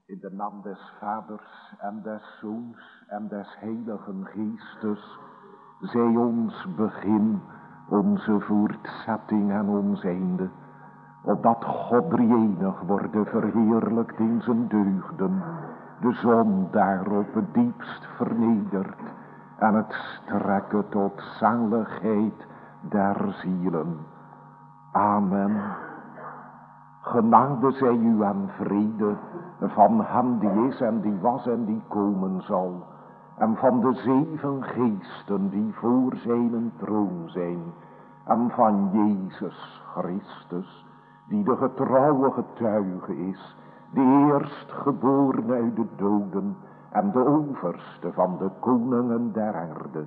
In de naam des Vaders en des Zoons en des Heiligen Geestes, zij ons begin, onze voortzetting en ons einde, opdat God drie-enig worden verheerlijkt in zijn deugden, de zon daarop het diepst vernedert en het strekken tot zaligheid der zielen. Amen. Genade zij u en vrede van hem die is en die was en die komen zal, en van de 7 geesten die voor zijn troon zijn, en van Jezus Christus, die de getrouwe getuige is, de eerstgeboren uit de doden en de overste van de koningen der aarde.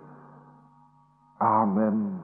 Amen.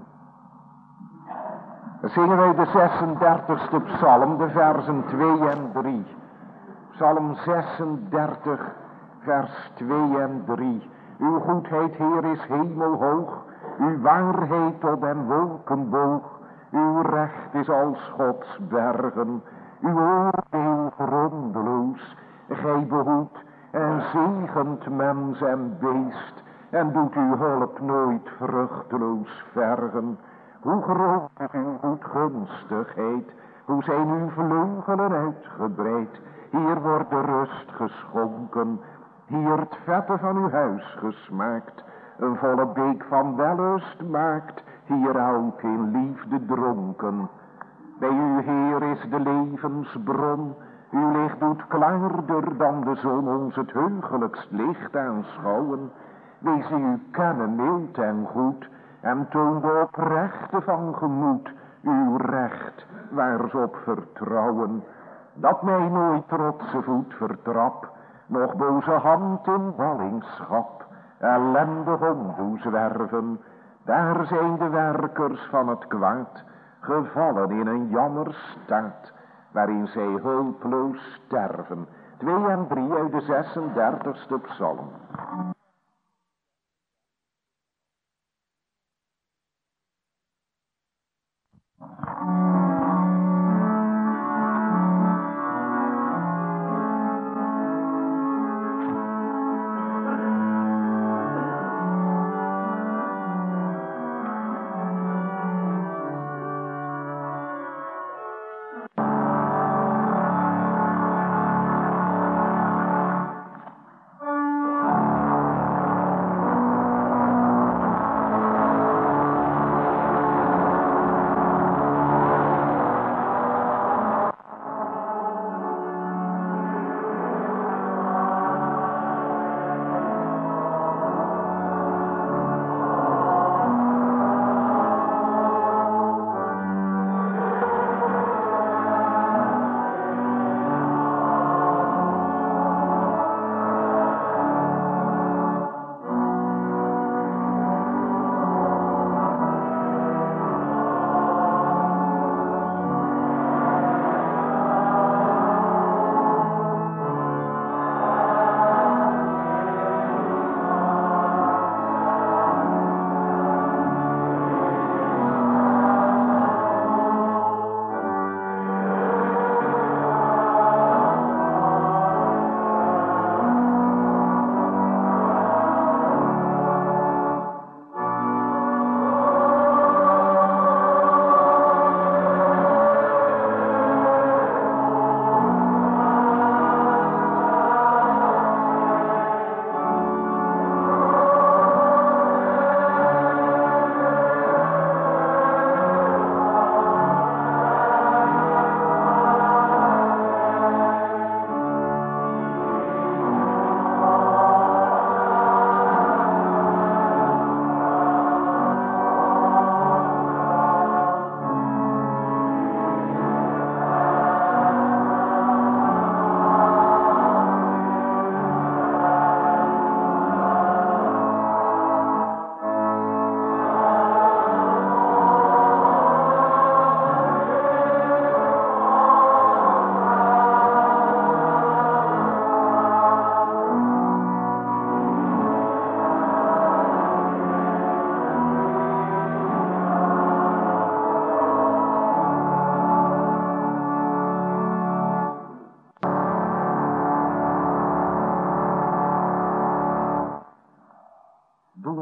Zingen wij de 36e psalm, de versen 2 en 3. Psalm 36, vers 2 en 3. Uw goedheid, Heer, is hemelhoog, uw waarheid tot den wolkenboog. Uw recht is als Gods bergen, uw oordeel grondeloos. Gij behoedt en zegent mens en beest, en doet uw hulp nooit vruchteloos vergen. Hoe groot is uw goedgunstigheid, hoe zijn uw vleugelen uitgebreid. Hier wordt de rust geschonken, hier het vette van uw huis gesmaakt. Een volle beek van wellust maakt, hier elk in liefde dronken. Bij u, Heer, is de levensbron, uw licht doet klaarder dan de zon ons het heugelijkst licht aanschouwen. Wees u kennen mild en goed, en toon de oprechte van gemoed, uw recht, waar ze op vertrouwen. Dat mij nooit trotse voet vertrap, nog boze hand in ballingschap, ellendig omdoe zwerven. Daar zijn de werkers van het kwaad, gevallen in een jammerstaat, waarin zij hulpeloos sterven. 2 en 3 uit de 36e psalm.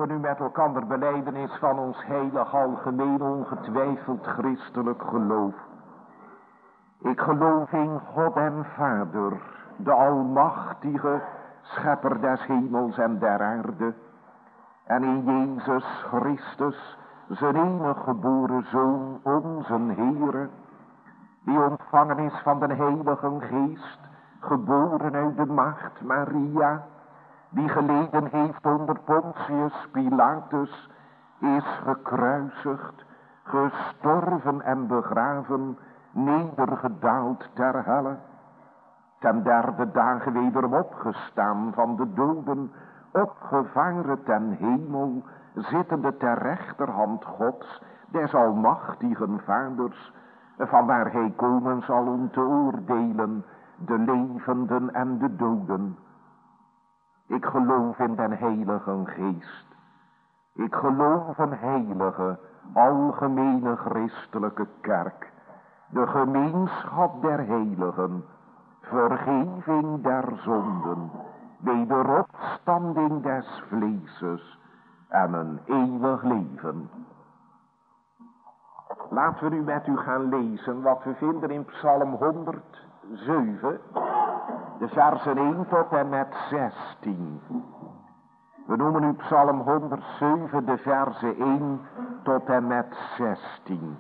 we nu met elkander belijdenis van ons heilig algemeen ongetwijfeld christelijk geloof. Ik geloof in God en Vader, de almachtige schepper des hemels en der aarde, en in Jezus Christus, zijn enige geboren Zoon, onze Heere, die ontvangen is van de Heilige Geest, geboren uit de maagd Maria, die geleden heeft onder Pontius Pilatus, is gekruisigd, gestorven en begraven, nedergedaald ter helle, ten derde dagen wederom opgestaan van de doden, opgevaren ten hemel, zittende ter rechterhand Gods, des almachtigen Vaders, vanwaar hij komen zal om te oordelen de levenden en de doden. Ik geloof in den Heilige Geest. Ik geloof een heilige, algemene christelijke kerk, de gemeenschap der heiligen, vergeving der zonden, wederopstanding des vleeses en een eeuwig leven. Laten we nu met u gaan lezen wat we vinden in Psalm 107, de versen 1 tot en met 16. We noemen nu Psalm 107, de versen 1 tot en met 16.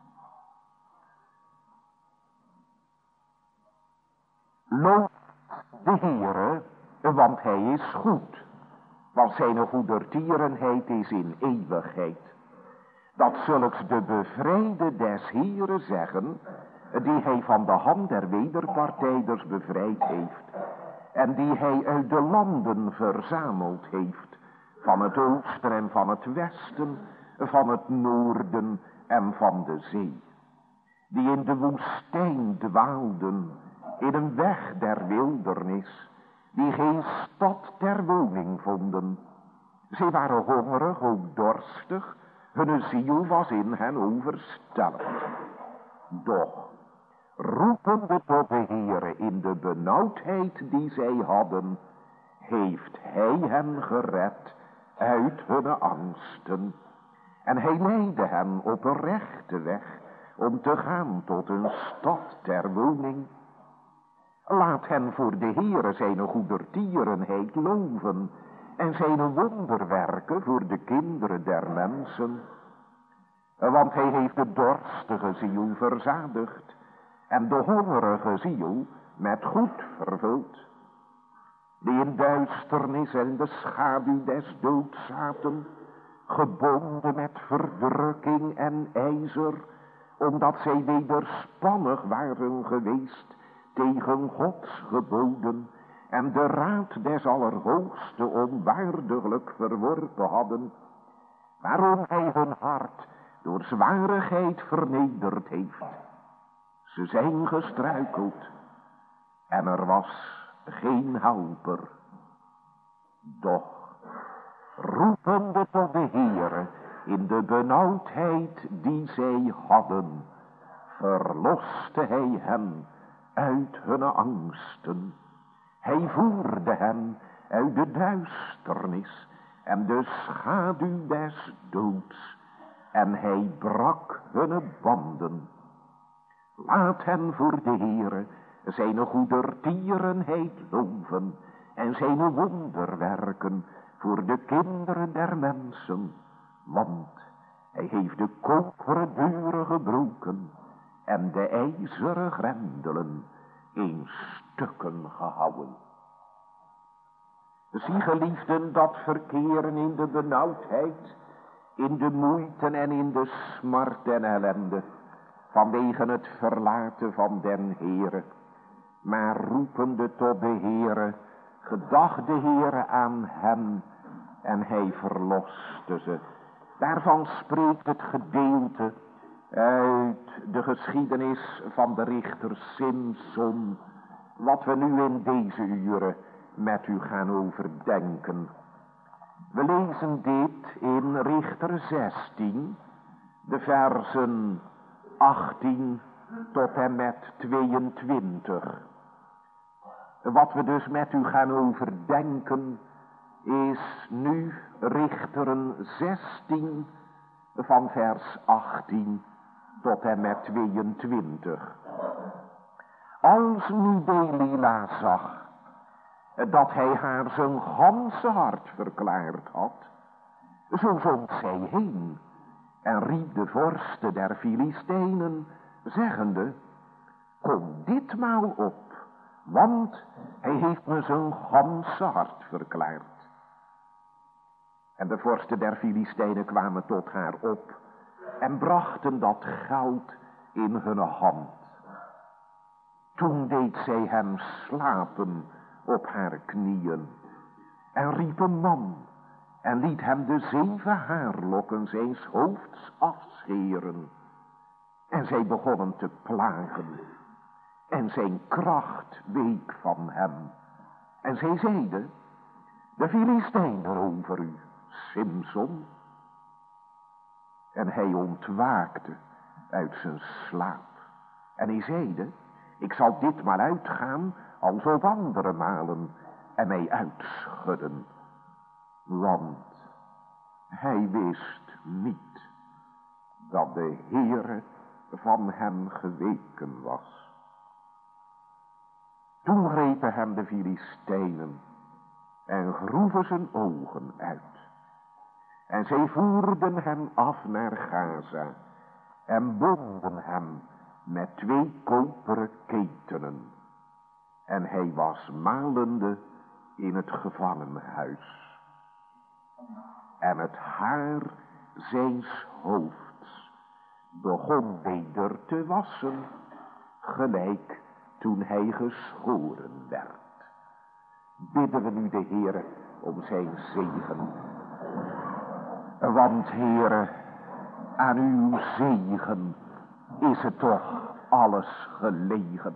Loof de Heere, want hij is goed, want zijn goedertierenheid is in eeuwigheid. Dat zulks de bevrijde des Heere zeggen, die hij van de hand der wederpartijders bevrijd heeft, en die hij uit de landen verzameld heeft, van het oosten en van het westen, van het noorden en van de zee, die in de woestijn dwaalden, in een weg der wildernis, die geen stad ter woning vonden. Zij waren hongerig, ook dorstig, hun ziel was in hen overstelpt. Doch, roepende tot de Heere in de benauwdheid die zij hadden, heeft hij hen gered uit hun angsten. En hij leidde hen op een rechte weg, om te gaan tot een stad ter woning. Laat hen voor de Heere zijn goedertierenheid loven, en zijn wonderwerken voor de kinderen der mensen. Want hij heeft de dorstige ziel verzadigd, en de hongerige ziel met goed vervuld. Die in duisternis en de schaduw des doods zaten, gebonden met verdrukking en ijzer, omdat zij wederspannig waren geweest tegen Gods geboden, en de raad des Allerhoogste onwaardiglijk verworpen hadden, waarom hij hun hart door zwarigheid vernederd heeft. Ze zijn gestruikeld, en er was geen helper. Doch, roepende tot de Heere in de benauwdheid die zij hadden, verloste hij hen uit hun angsten. Hij voerde hen uit de duisternis en de schaduw des doods, en hij brak hun banden. Laat hen voor de Heere zijn goedertierenheid loven en zijn wonderwerken voor de kinderen der mensen, want hij heeft de koperen deuren gebroken en de ijzeren grendelen in stukken gehouden. Zie, geliefden, dat verkeren in de benauwdheid, in de moeite en in de smart en ellende, vanwege het verlaten van den Heere, maar roepende tot de Heere, gedacht de Heere aan hen, en hij verloste ze. Daarvan spreekt het gedeelte uit de geschiedenis van de richter Simson, wat we nu in deze uren met u gaan overdenken. We lezen dit in Richter 16, de versen 18 tot en met 22. Wat we dus met u gaan overdenken is nu Richteren 16 van vers 18 tot en met 22. Als nu Delila zag dat hij haar zijn ganse hart verklaard had, zo zond zij heen en riep de vorsten der Filistijnen, zeggende, kom ditmaal op, want hij heeft me zijn ganse hart verklaard. En de vorsten der Filistijnen kwamen tot haar op en brachten dat geld in hun hand. Toen deed zij hem slapen op haar knieën en riep een man en liet hem de 7 haarlokken zijns hoofds afscheren. En zij begonnen te plagen en zijn kracht week van hem. En zij zeiden, de Filistijnen over u, Simson. En hij ontwaakte uit zijn slaap. En hij zeide, ik zal ditmaal uitgaan als op andere malen en mij uitschudden. Want hij wist niet dat de Heere van hem geweken was. Toen grepen hem de Filistijnen en groeven zijn ogen uit. En zij voerden hem af naar Gaza en bonden hem met 2 koperen ketenen. En hij was malende in het gevangenhuis. En het haar zijns hoofds begon weder te wassen, gelijk toen hij geschoren werd. Bidden we nu de Heere om zijn zegen. Want Heere, aan uw zegen is het toch alles gelegen.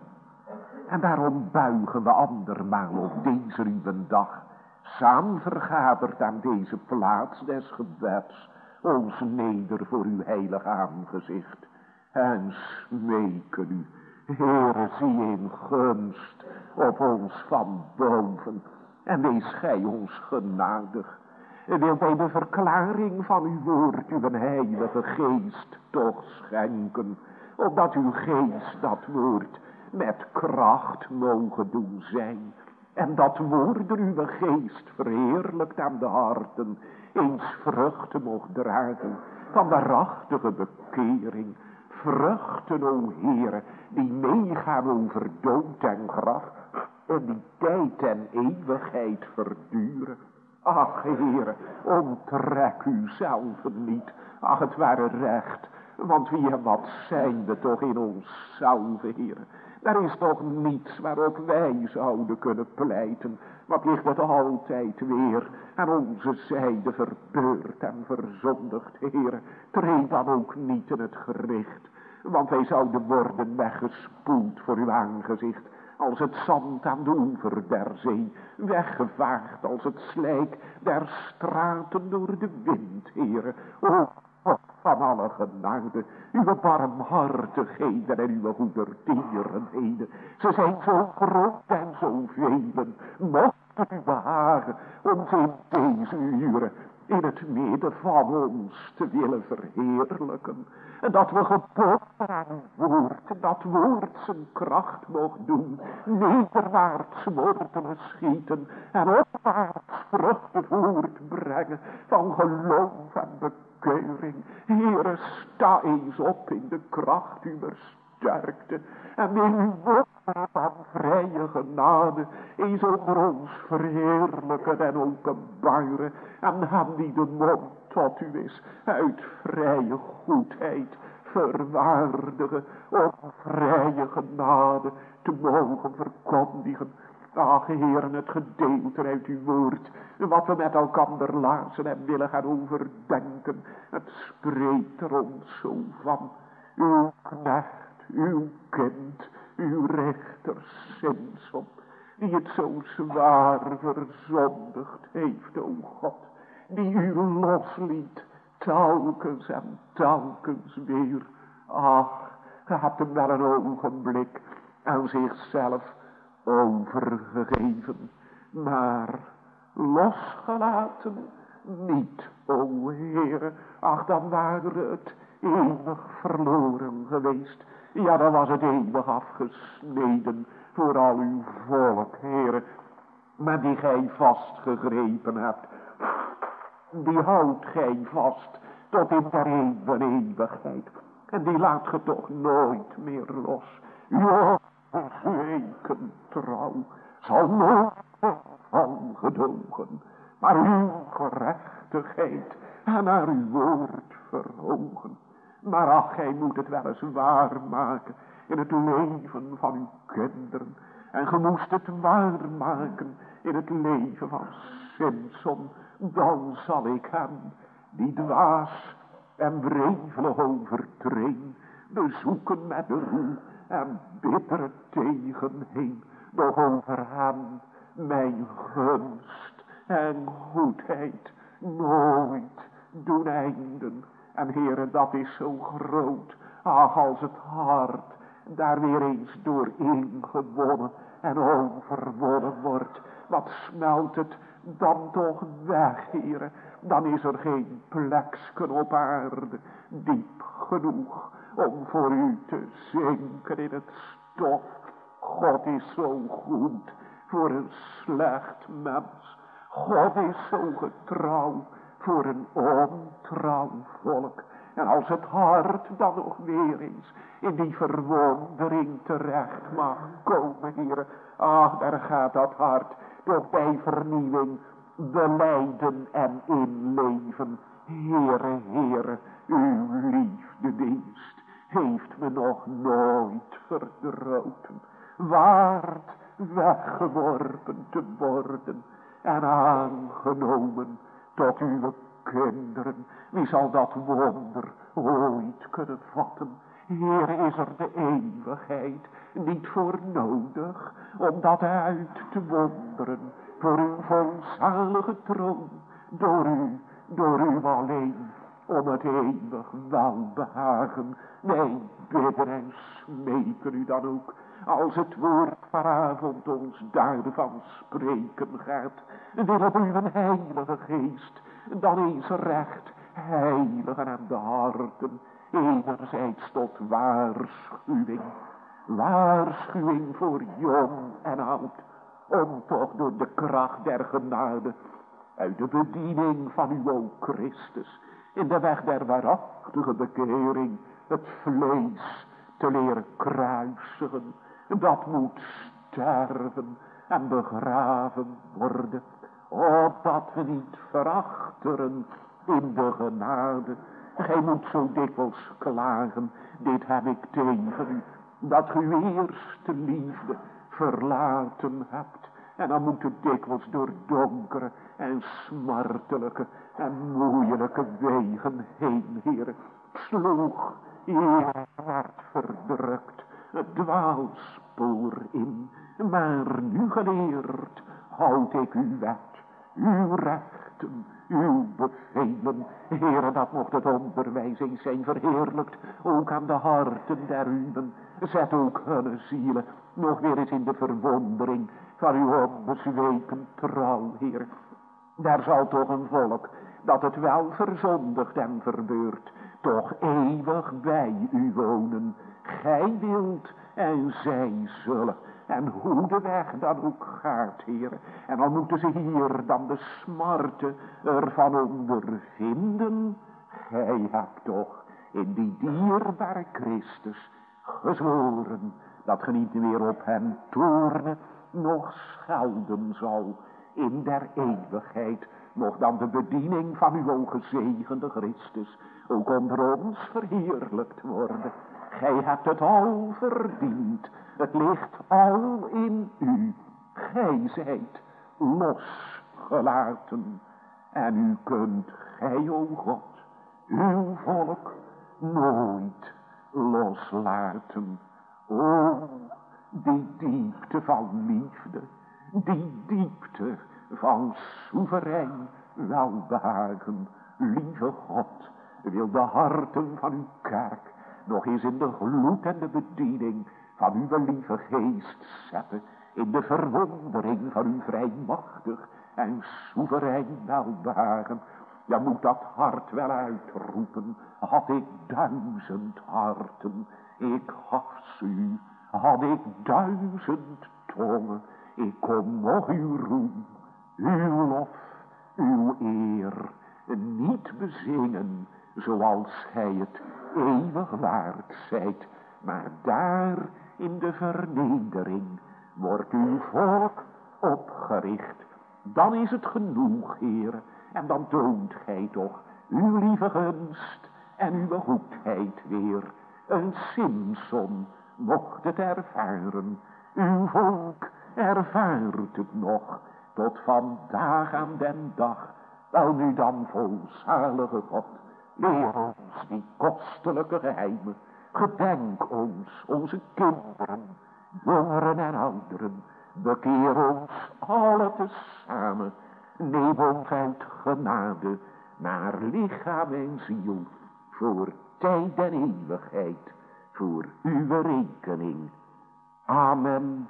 En daarom buigen we andermaal op deze uwe dag, samen vergaderd aan deze plaats des gebeds, ons neder voor uw heilig aangezicht. En smeken u, Heere, zie in gunst op ons van boven, en wees gij ons genadig. Wilt bij de verklaring van uw woord uw heilige geest toch schenken, opdat uw geest dat woord met kracht mogen doen zijn. En dat woord door uw geest verheerlijkt aan de harten, eens vruchten mocht dragen van waarachtige bekering. Vruchten, o Heere, die meegaan over dood en graf, en die tijd en eeuwigheid verduren. Ach, Heere, onttrek u zelf niet. Ach, het ware recht, want wie en wat zijn we toch in onszelf, Heere. Er is toch niets waarop wij zouden kunnen pleiten. Wat ligt het altijd weer aan onze zijde verbeurd en verzondigd, Heere. Treed dan ook niet in het gericht, want wij zouden worden weggespoeld voor uw aangezicht, als het zand aan de oever der zee, weggevaagd als het slijk der straten door de wind, Heere. O God van alle genade, uw barmhartigheden en uw goedertierenheden, ze zijn zo groot en zo velen. Mocht het u behagen ons in deze uren in het midden van ons te willen verheerlijken. En dat we gebonden aan uw woord, dat woord zijn kracht mocht doen, nederwaarts wortelen schieten en opwaarts vruchten voortbrengen van geloof en bekeuring. Heere, sta eens op in de kracht uw sterkte en wil uw woord van vrije genade eens onder ons verheerlijken en openbaren, en hem die de mond tot u is uit vrije goedheid verwaardigen, om vrije genade te mogen verkondigen. Ach, Heeren, het gedeelte uit uw woord, wat we met elkander lazen en willen gaan overdenken, het spreekt er ons zo van. Uw knecht, uw kind, uw rechter Simson, die het zo zwaar verzondigd heeft, o God, die u losliet, telkens en telkens weer. Ach, ge hebt hem wel een ogenblik aan zichzelf overgegeven, maar losgelaten niet, o Heere. Ach, dan waren het eeuwig verloren geweest. Ja, dan was het eeuwig afgesneden voor al uw volk, Heere. Maar die gij vastgegrepen hebt, die houdt gij vast tot in der eeuwigheid. En die laat ge toch nooit meer los. Uw weken trouw zal nooit van gedogen, maar uw gerechtigheid en naar uw woord verhogen. Maar ach, gij moet het wel eens waarmaken in het leven van uw kinderen. En ge moest het waarmaken in het leven van Simson. Dan zal ik hem, die dwaas en wrevelig overtreen, bezoeken met de roe en bittere tegenheen. Doch over hem mijn gunst en goedheid nooit doen einden. En Heere, dat is zo groot, ach, als het hart daar weer eens doorheen gewonnen en overwonnen wordt. Wat smelt het dan toch weg, Heere. Dan is er geen pleksken op aarde diep genoeg om voor u te zinken in het stof. God is zo goed voor een slecht mens. God is zo getrouw voor een ontrouw volk. En als het hart dan nog weer eens in die verwondering terecht mag komen, Heere. Ach, daar gaat dat hart toch bij vernieuwing belijden en inleven. Heere, Heere, uw liefdedienst heeft me nog nooit verdroten. Waard weggeworpen te worden en aangenomen tot uw kinderen. Wie zal dat wonder ooit kunnen vatten? Heer, is er de eeuwigheid niet voor nodig om dat uit te wonderen voor uw volzalige troon, door u alleen, om het eeuwig welbehagen. Wij bidden en smeken u dan ook, als het woord vanavond ons daarvan spreken gaat, willen uw heilige geest dan eens recht heiligen en de harten, enerzijds tot waarschuwing voor jong en oud, om toch door de kracht der genade uit de bediening van uw o Christus in de weg der waarachtige bekering het vlees te leren kruisigen. Dat moet sterven en begraven worden, opdat we niet verachteren in de genade. Gij moet zo dikwijls klagen, dit heb ik tegen u, dat ge uw eerste liefde verlaten hebt. En dan moet het dikwijls door donkere en smartelijke en moeilijke wegen heen, Heer. Sloeg, Heer, werd verdrukt het dwaalspoor in, maar nu geleerd houd ik uw wet, uw rechten, uw bevelen. Heere, dat mocht het onderwijs eens zijn verheerlijkt, ook aan de harten der uwen. Zet ook hun zielen nog weer eens in de verwondering van uw onbezweken trouw, Heer. Daar zal toch een volk, dat het wel verzondigt en verbeurt, toch eeuwig bij u wonen. Gij wilt en zij zullen. En hoe de weg dan ook gaat, Heer. En al moeten ze hier dan de smarte ervan ondervinden. Gij hebt toch in die dierbare Christus gezworen dat ge niet meer op hem toornen, nog schelden zal in der eeuwigheid. Nog dan de bediening van uw gezegende Christus ook onder ons verheerlijkt worden. Gij hebt het al verdiend. Het ligt al in u. Gij zijt losgelaten. En u kunt gij, o God, uw volk nooit loslaten. O, die diepte van liefde. Die diepte van soeverein welbehagen. Lieve God, wil de harten van uw kerk nog eens in de gloed en de bediening van uw lieve geest zetten, in de verwondering van uw vrijmachtig en soeverein welbehagen. Je moet dat hart wel uitroepen. Had ik 1000 harten, ik gaf u. Had ik 1000 tongen, ik kon nog uw roem, uw lof, uw eer niet bezingen, zoals gij het eeuwig waard zijt. Maar daar in de vernedering wordt uw volk opgericht. Dan is het genoeg, Heer, en dan toont gij toch uw lieve gunst en uw goedheid weer. Een Simson mocht het ervaren, uw volk ervaart het nog, tot vandaag aan den dag. Wel nu dan, volzalige God, leer ons die kostelijke geheimen. Gedenk ons, onze kinderen, jongeren en ouderen. Bekeer ons alle tezamen. Neem ons uit genade naar lichaam en ziel, voor tijd en eeuwigheid, voor uw rekening. Amen.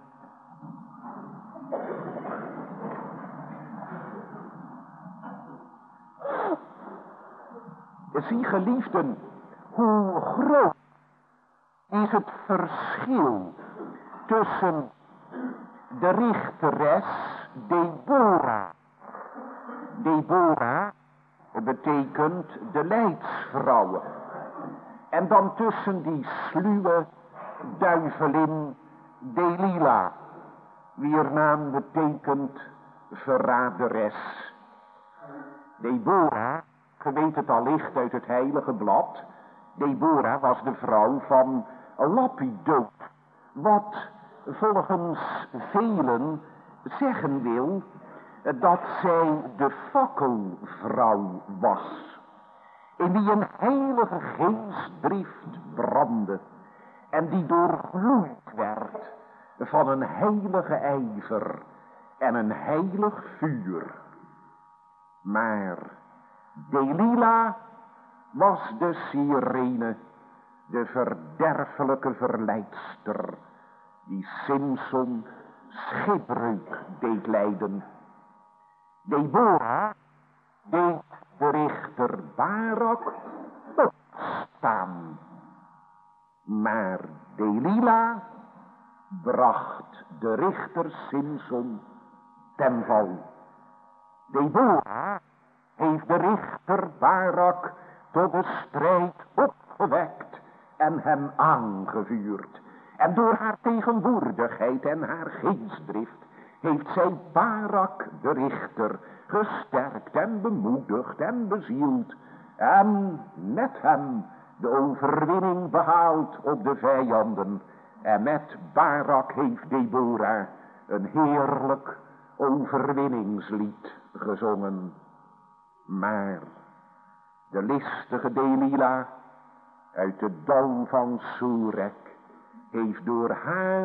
Zie, geliefden, hoe groot is het verschil tussen de richteres Deborah. Deborah betekent de leidsvrouwen. En dan tussen die sluwe duivelin Delila, wier naam betekent verraderes. Deborah, ge weet het allicht uit het heilige blad, Deborah was de vrouw van Lapidot, wat volgens velen zeggen wil dat zij de fakkelvrouw was, in wie een heilige geestdrift brandde en die doorgloeid werd van een heilige ijver en een heilig vuur. Maar Delila was de sirene, de verderfelijke verleidster, die Simson schipbreuk deed lijden. Deborah deed de richter Barak opstaan, maar Delila bracht de richter Simson ten val. Deborah heeft de richter Barak tot de strijd opgewekt en hem aangevuurd. En door haar tegenwoordigheid en haar geestdrift heeft zij Barak de richter gesterkt en bemoedigd en bezield. En met hem de overwinning behaald op de vijanden. En met Barak heeft Deborah een heerlijk overwinningslied gezongen. Maar de listige Delila uit de dal van Sorek heeft door haar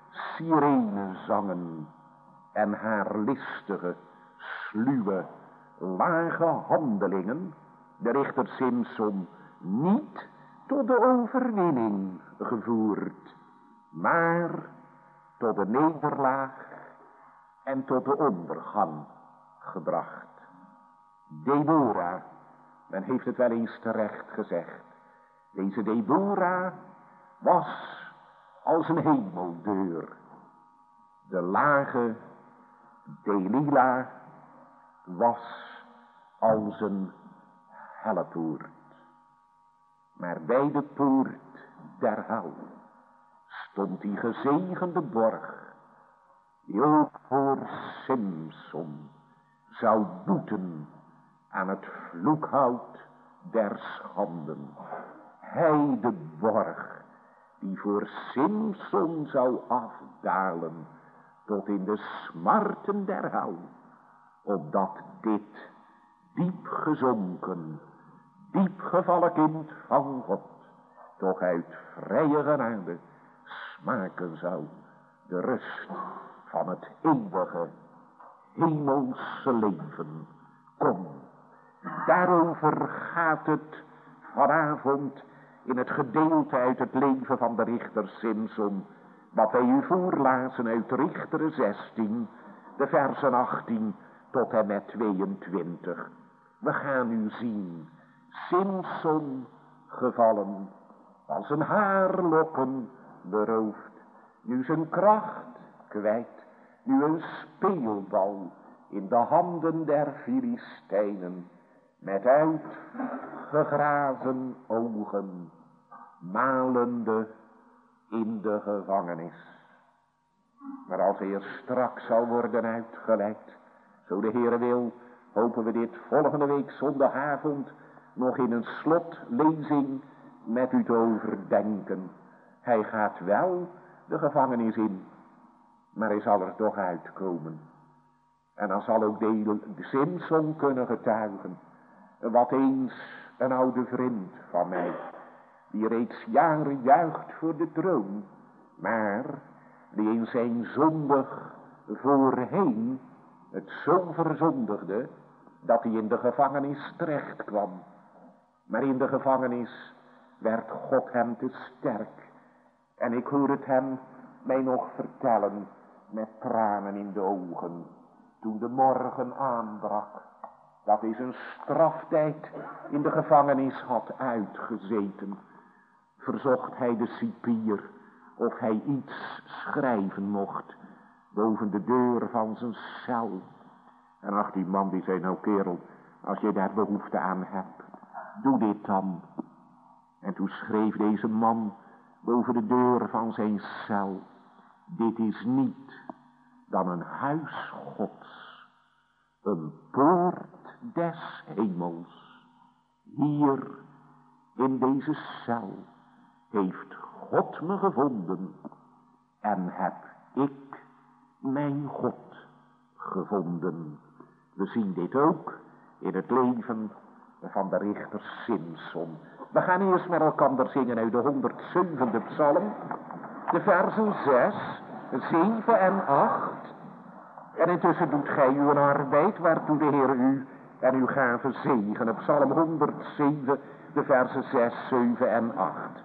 sirenezangen en haar listige, sluwe, lage handelingen de richter Simson niet tot de overwinning gevoerd, maar tot de nederlaag en tot de ondergang gebracht. Deborah, men heeft het wel eens terecht gezegd, deze Deborah was als een hemeldeur. De lage Delila was als een hellepoort. Maar bij de poort der hel stond die gezegende borg, die ook voor Simson zou boeten aan het vloekhout der schanden. Hij de borg die voor Simson zou afdalen tot in de smarten der hel, opdat dit diep gezonken, diep gevallen kind van God toch uit vrije genade smaken zou de rust van het eeuwige hemelse leven. Kom, daarover gaat het vanavond in het gedeelte uit het leven van de richter Simson, wat wij u voorlazen uit Richteren 16, de versen 18 tot en met 22. We gaan nu zien, Simson gevallen, van zijn haarlokken beroofd, nu zijn kracht kwijt, nu een speelbal in de handen der Filistijnen, met uitgegraven ogen, malende in de gevangenis. Maar als hij er straks zal worden uitgeleid, zo de Heere wil, hopen we dit volgende week zondagavond nog in een slotlezing met u te overdenken. Hij gaat wel de gevangenis in, maar hij zal er toch uitkomen. En dan zal ook de Simson kunnen getuigen, wat eens een oude vriend van mij, die reeds jaren juicht voor de troon, maar die in zijn zondig voorheen het zo verzondigde, dat hij in de gevangenis terecht kwam. Maar in de gevangenis werd God hem te sterk. En ik hoor het hem mij nog vertellen met tranen in de ogen, toen de morgen aanbrak, dat hij zijn straftijd in de gevangenis had uitgezeten. Verzocht hij de cipier of hij iets schrijven mocht boven de deur van zijn cel. En ach, die man die zei, nou kerel, als je daar behoefte aan hebt, doe dit dan. En toen schreef deze man boven de deur van zijn cel, dit is niet dan een huis Gods, een poort des hemels. Hier in deze cel heeft God me gevonden en heb ik mijn God gevonden. We zien dit ook in het leven van de richter Simson. We gaan eerst met elkaar zingen uit de 107e psalm, de versen 6, 7 en 8. En intussen doet gij uw arbeid, waartoe de Heer u en uw gave zegene. Psalm 107, de versen 6, 7 en 8.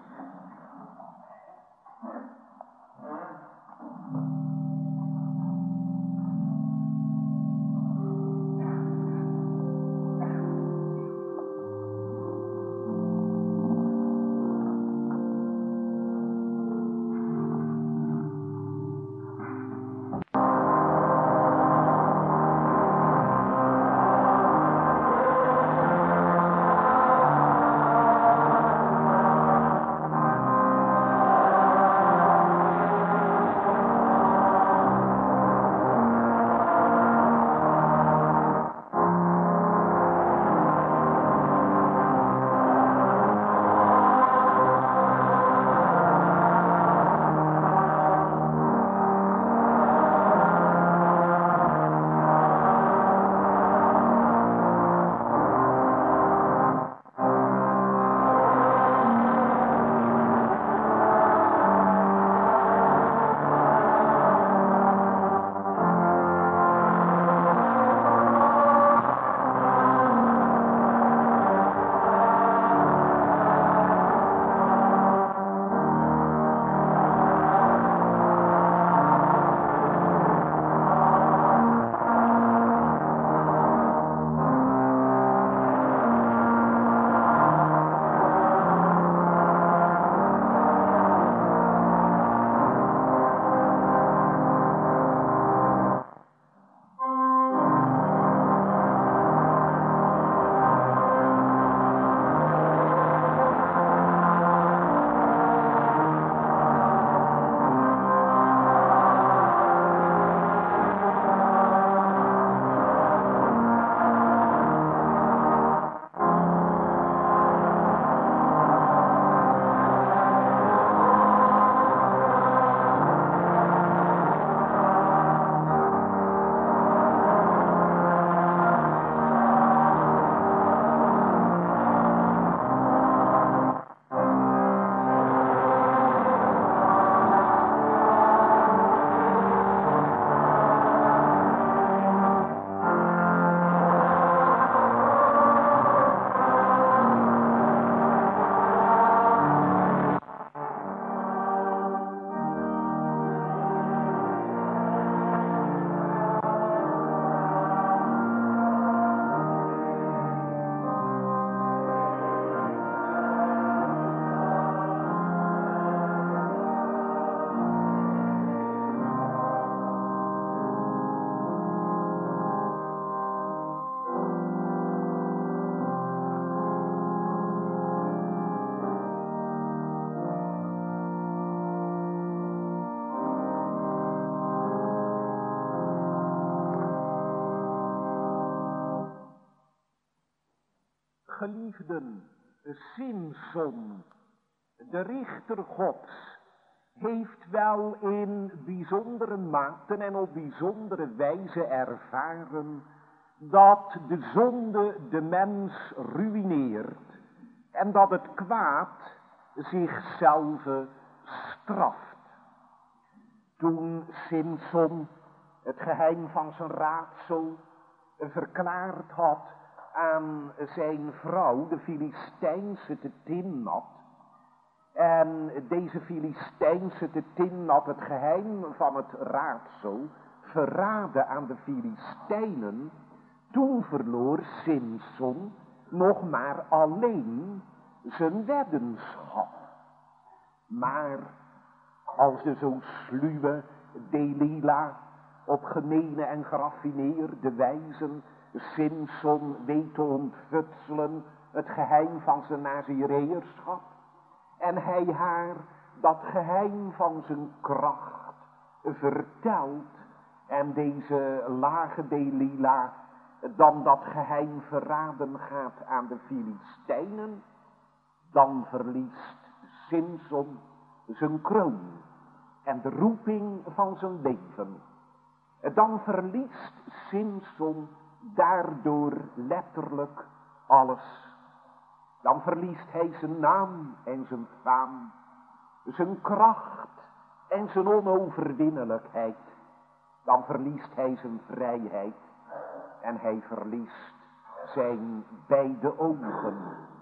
Geliefden, Simson, de richter Gods, heeft wel in bijzondere mate en op bijzondere wijze ervaren dat de zonde de mens ruïneert en dat het kwaad zichzelf straft. Toen Simson het geheim van zijn raadsel verklaard had aan zijn vrouw, de Filistijnse Timnat, en deze Filistijnse Timnat het geheim van het raadsel verraadde aan de Filistijnen, toen verloor Simson nog maar alleen zijn weddenschap. Maar als de zo sluwe Delila op gemene en geraffineerde wijze Simson weet te ontfutselen het geheim van zijn nazireërschap, en hij haar dat geheim van zijn kracht vertelt, en deze lage Delila dan dat geheim verraden gaat aan de Filistijnen, dan verliest Simson zijn kroon en de roeping van zijn leven. Dan verliest Simson daardoor letterlijk alles. Dan verliest hij zijn naam en zijn faam, zijn kracht en zijn onoverwinnelijkheid. Dan verliest hij zijn vrijheid en hij verliest zijn beide ogen.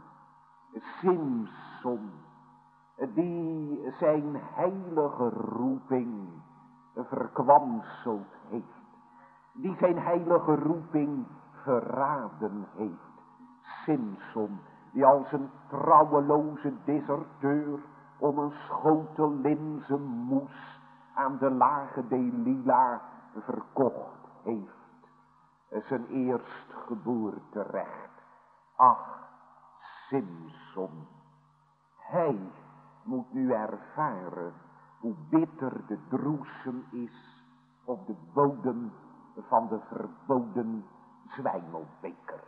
Simson, die zijn heilige roeping verkwanseld heeft, die zijn heilige roeping verraden heeft. Simson, die als een trouweloze deserteur om een schotel linzenmoes aan de lage Delila verkocht heeft, zijn eerstgeboorterecht. Ach, Simson, hij moet nu ervaren hoe bitter de droesem is op de bodem van de verboden zwijmelbeker.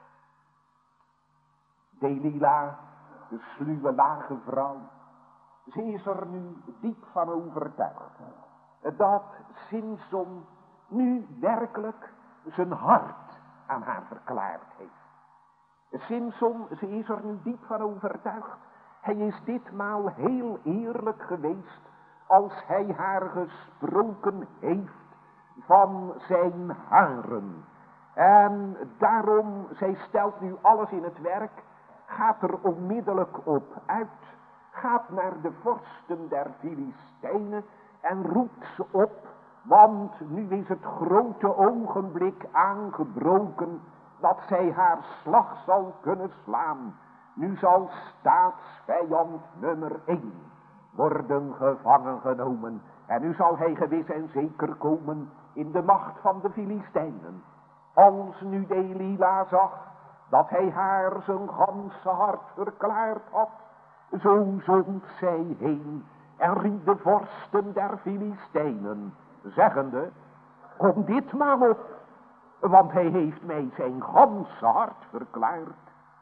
Delila, de sluwe lage vrouw, ze is er nu diep van overtuigd dat Simson nu werkelijk zijn hart aan haar verklaard heeft. Simson, ze is er nu diep van overtuigd. Hij is ditmaal heel eerlijk geweest als hij haar gesproken heeft van zijn haren. En daarom, zij stelt nu alles in het werk, gaat er onmiddellijk op uit, gaat naar de vorsten der Filistijnen en roept ze op, want nu is het grote ogenblik aangebroken dat zij haar slag zal kunnen slaan. Nu zal staatsvijand nummer 1 worden gevangen genomen. En nu zal hij gewis en zeker komen in de macht van de Filistijnen. Als nu Delila zag dat hij haar zijn ganse hart verklaard had, zo zond zij heen en riep de vorsten der Filistijnen, zeggende, kom ditmaal op, want hij heeft mij zijn ganse hart verklaard.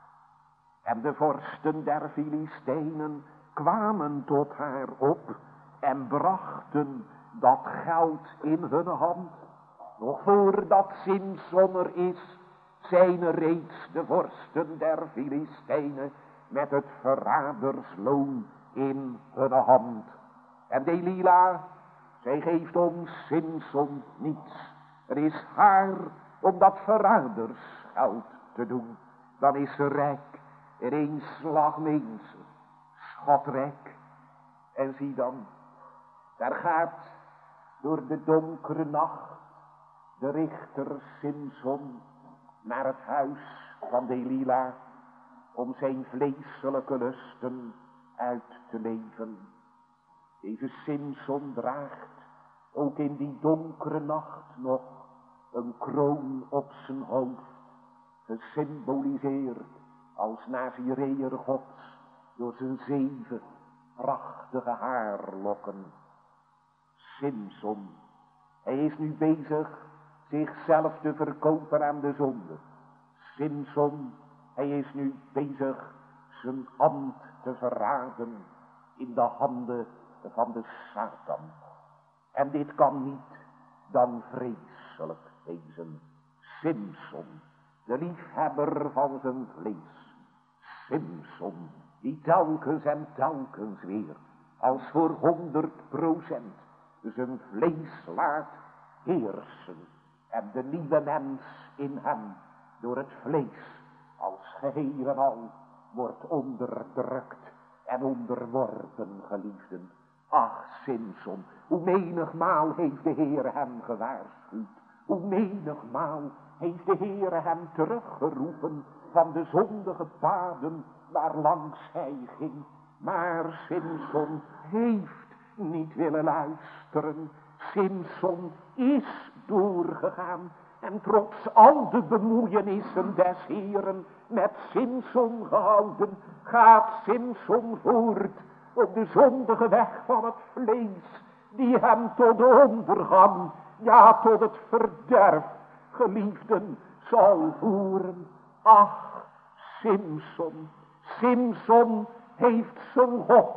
En de vorsten der Filistijnen kwamen tot haar op en brachten dat geld in hun hand. Nog voordat Simson er is, zijn er reeds de vorsten der Filistijnen met het verradersloon in hun hand. En Delila, zij geeft om Simson niets. Er is haar om dat verradersgeld te doen. Dan is ze rijk, in één slag neemt ze, schatrijk. En zie dan, daar gaat door de donkere nacht de richter Simson naar het huis van Delila om zijn vleeselijke lusten uit te leven. Deze Simson draagt ook in die donkere nacht nog een kroon op zijn hoofd, gesymboliseerd als nazireër Gods door zijn 7 prachtige haarlokken. Simson, hij is nu bezig zichzelf te verkopen aan de zonde. Simson, Hij is nu bezig zijn ambt te verraden in de handen van de Satan. En dit kan niet dan vreselijk wezen. Simson, de liefhebber van zijn vlees. Simson, die telkens en telkens weer, als voor 100% zijn vlees laat heersen. En de nieuwe mens in hem door het vlees als geheel en al wordt onderdrukt en onderworpen, geliefden. Ach, Simson, hoe menigmaal heeft de Heer hem gewaarschuwd. Hoe menigmaal heeft de Heer hem teruggeroepen van de zondige paden waar langs hij ging. Maar Simson heeft niet willen luisteren. Simson is doorgegaan. En trots al de bemoeienissen des Heeren met Simson gehouden, gaat Simson voort op de zondige weg van het vlees, die hem tot de ondergang, ja tot het verderf, geliefden, zal voeren. Ach, Simson heeft zijn God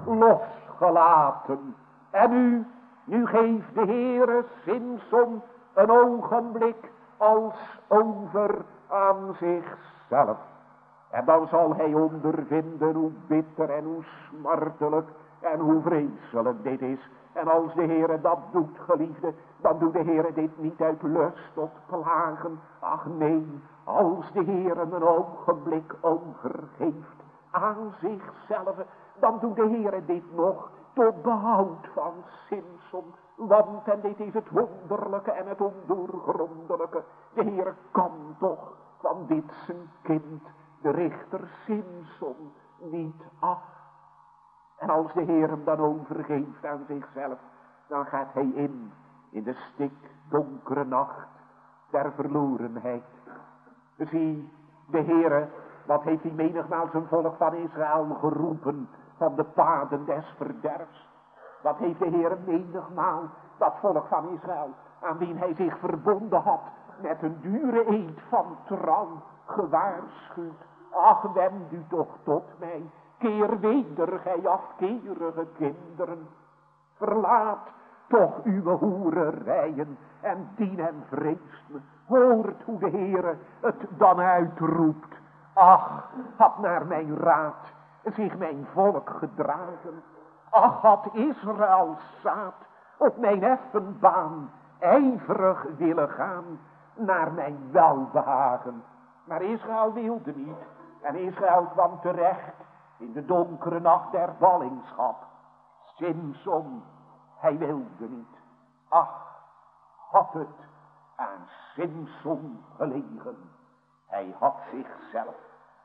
losgelaten. En nu geeft de Heere Simson een ogenblik als over aan zichzelf. En dan zal hij ondervinden hoe bitter en hoe smartelijk en hoe vreselijk dit is. En als de Heere dat doet, geliefde, dan doet de Heere dit niet uit lust tot plagen. Ach nee, als de Heere een ogenblik overgeeft aan zichzelf, dan doet de Heere dit nog tot behoud van Simson. Want, en dit is het wonderlijke en het ondoorgrondelijke, de Heere kan toch van dit zijn kind, de richter Simson, niet af. En als de Heer hem dan overgeeft aan zichzelf, dan gaat hij in de stikdonkere nacht der verlorenheid. Zie, de Heere, wat heeft hij menigmaal zijn volk van Israël geroepen van de paden des verderfs. Wat heeft de Heere menigmaal dat volk van Israël, aan wie hij zich verbonden had met een dure eed van trouw, gewaarschuwd. Ach, wend u toch tot mij, keer weder, gij afkerige kinderen. Verlaat toch uw hoererijen en dien en vreest me. Hoort hoe de Heere het dan uitroept. Ach, had naar mijn raad zich mijn volk gedragen. Ach, had Israëls zaad op mijn effen baan ijverig willen gaan naar mijn welbehagen. Maar Israël wilde niet. En Israël kwam terecht in de donkere nacht der ballingschap. Simson, hij wilde niet. Ach, had het aan Simson gelegen. Hij had zichzelf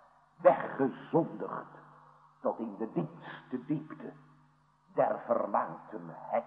weggezondigd tot in de diepste diepte der verlatenheid.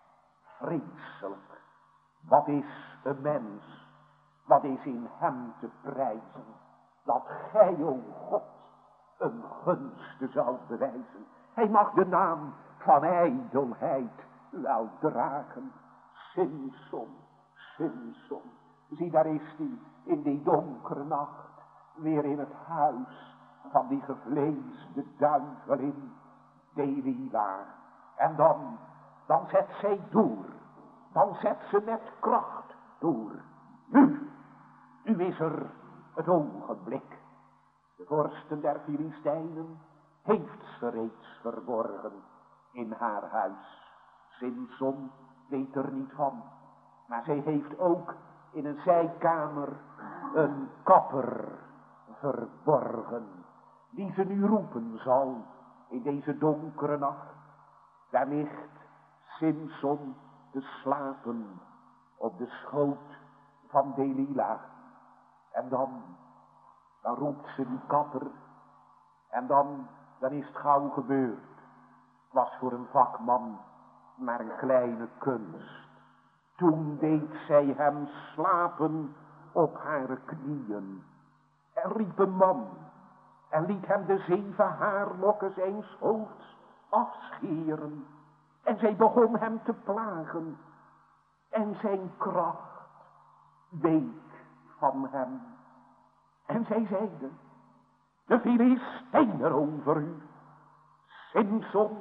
Vreselijk. Wat is een mens? Wat is in hem te prijzen? Dat gij, o God, een gunste zou bewijzen. Hij mag de naam van ijdelheid wel dragen. Simson, Simson. Zie, daar is hij in die donkere nacht weer in het huis van die gevleesde duivelin Delila. En dan zet zij door. Dan zet ze met kracht door. Nu is er het ogenblik. De vorsten der Filistijnen heeft ze reeds verborgen in haar huis. Simson weet er niet van. Maar zij heeft ook in een zijkamer een kapper verborgen, die ze nu roepen zal in deze donkere nacht. Daar ligt Simson te slapen op de schoot van Delila. En dan roept ze die kapper. En dan is het gauw gebeurd. Het was voor een vakman maar een kleine kunst. Toen deed zij hem slapen op haar knieën. En riep een man. En liet hem de 7 haarlokken zijns hoofds afscheren. En zij begon hem te plagen. En zijn kracht week van hem. En zij zeide, de Filistijnen over u, Simson.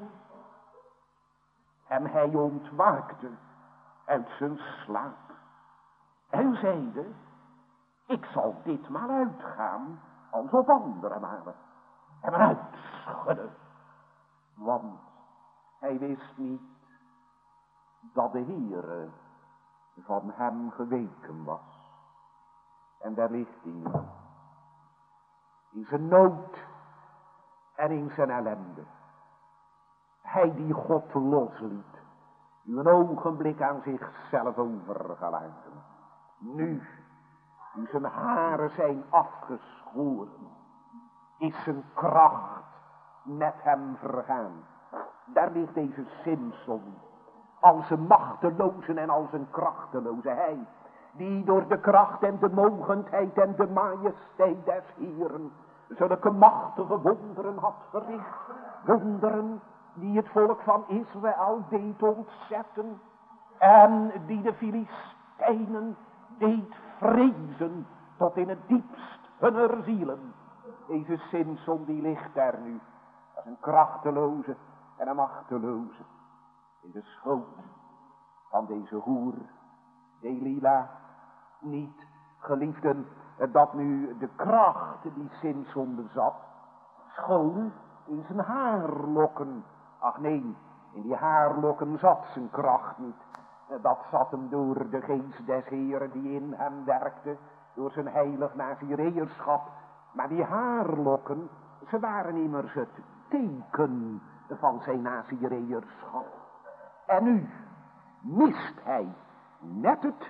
En hij ontwaakte uit zijn slaap en zeide, ik zal ditmaal uitgaan als op andere malen en me uitschudden. Want hij wist niet dat de Heere van hem geweken was. En daar ligt hij nu, in zijn nood en in zijn ellende. Hij die God losliet, u een ogenblik aan zichzelf overgelaten. Nu zijn haren zijn afgeschoren, is zijn kracht met hem vergaan. Daar ligt deze Simson, als een machteloze en als een krachteloze. Hij, die door de kracht en de mogendheid en de majesteit des Heeren zulke machtige wonderen had verricht. Wonderen die het volk van Israël deed ontzetten en die de Filistijnen deed vrezen tot in het diepst hunner zielen. Deze Simson die ligt daar nu als een krachteloze en een machteloze in de schoot van deze hoer Delila. Niet, geliefden, dat nu de kracht die Simson bezat schoon in zijn haarlokken. Ach nee, in die haarlokken zat zijn kracht niet. Dat zat hem door de geest des Heeren die in hem werkte, door zijn heilig nazireërschap. Maar die haarlokken, ze waren immers het teken van zijn nazireërschap. En nu mist hij net het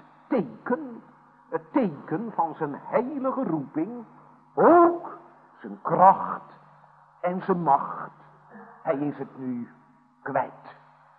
teken van zijn heilige roeping, ook zijn kracht en zijn macht. Hij is het nu kwijt.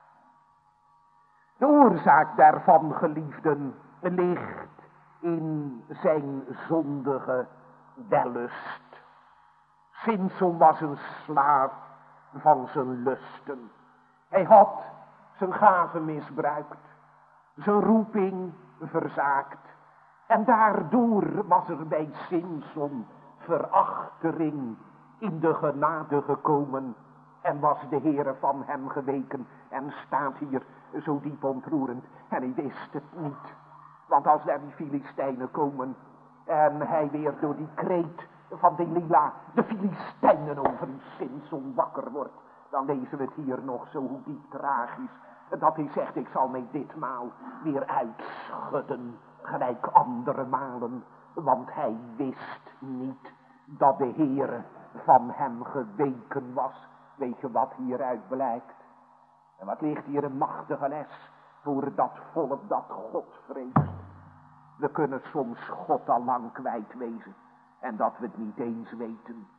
De oorzaak daarvan, geliefden, ligt in zijn zondige wellust. Simson was een slaaf van zijn lusten. Hij had zijn gave misbruikt, zijn roeping verzaakt. En daardoor was er bij Simson verachtering in de genade gekomen. En was de Heere van hem geweken. En staat hier zo diep ontroerend. En hij wist het niet. Want als daar die Filistijnen komen. En hij weer door die kreet van Delila de Filistijnen over Simson wakker wordt. Dan lezen we het hier nog zo diep tragisch. Dat hij zegt, ik zal mij ditmaal weer uitschudden. Gelijk andere malen. Want hij wist niet dat de Heere van hem geweken was. Weet je wat hieruit blijkt? En wat ligt hier een machtige les voor dat volk dat God vreest. We kunnen soms God al lang kwijt wezen. En dat we het niet eens weten.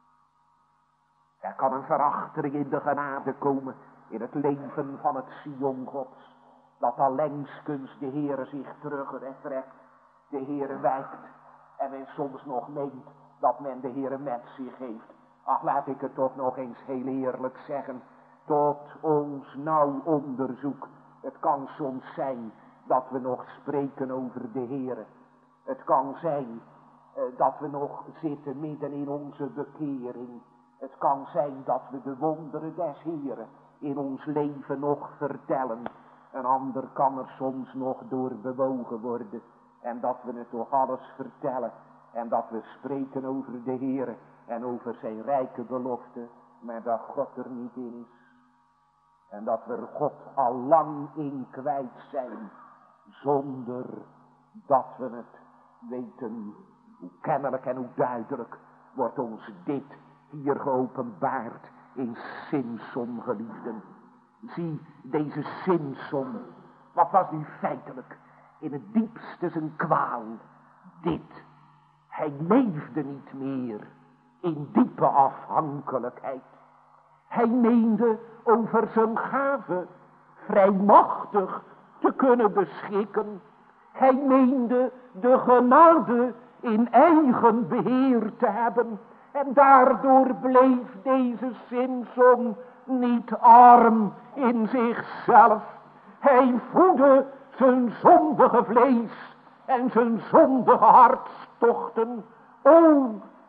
Er kan een verachtering in de genade komen. In het leven van het Sion Gods. Dat allengskens de Heere zich terugtrekt. De Heere wijkt. En men soms nog meent dat men de Heere met zich heeft. Ach, laat ik het toch nog eens heel eerlijk zeggen. Tot ons nauw onderzoek. Het kan soms zijn dat we nog spreken over de Heere. Het kan zijn dat we nog zitten midden in onze bekering. Het kan zijn dat we de wonderen des Heeren in ons leven nog vertellen. Een ander kan er soms nog door bewogen worden. En dat we het toch alles vertellen. En dat we spreken over de Heere en over zijn rijke belofte. Maar dat God er niet in is. En dat we er God al lang in kwijt zijn. Zonder dat we het weten. Hoe kennelijk en hoe duidelijk wordt ons dit hier geopenbaard in Simson, geliefden. Zie deze Simson. Wat was nu feitelijk in het diepste zijn kwaal? Dit. Hij leefde niet meer in diepe afhankelijkheid. Hij meende over zijn gave vrij machtig te kunnen beschikken. Hij meende de genade in eigen beheer te hebben. En daardoor bleef deze Simson niet arm in zichzelf. Hij voedde zijn zondige vlees en zijn zondige hartstochten. O,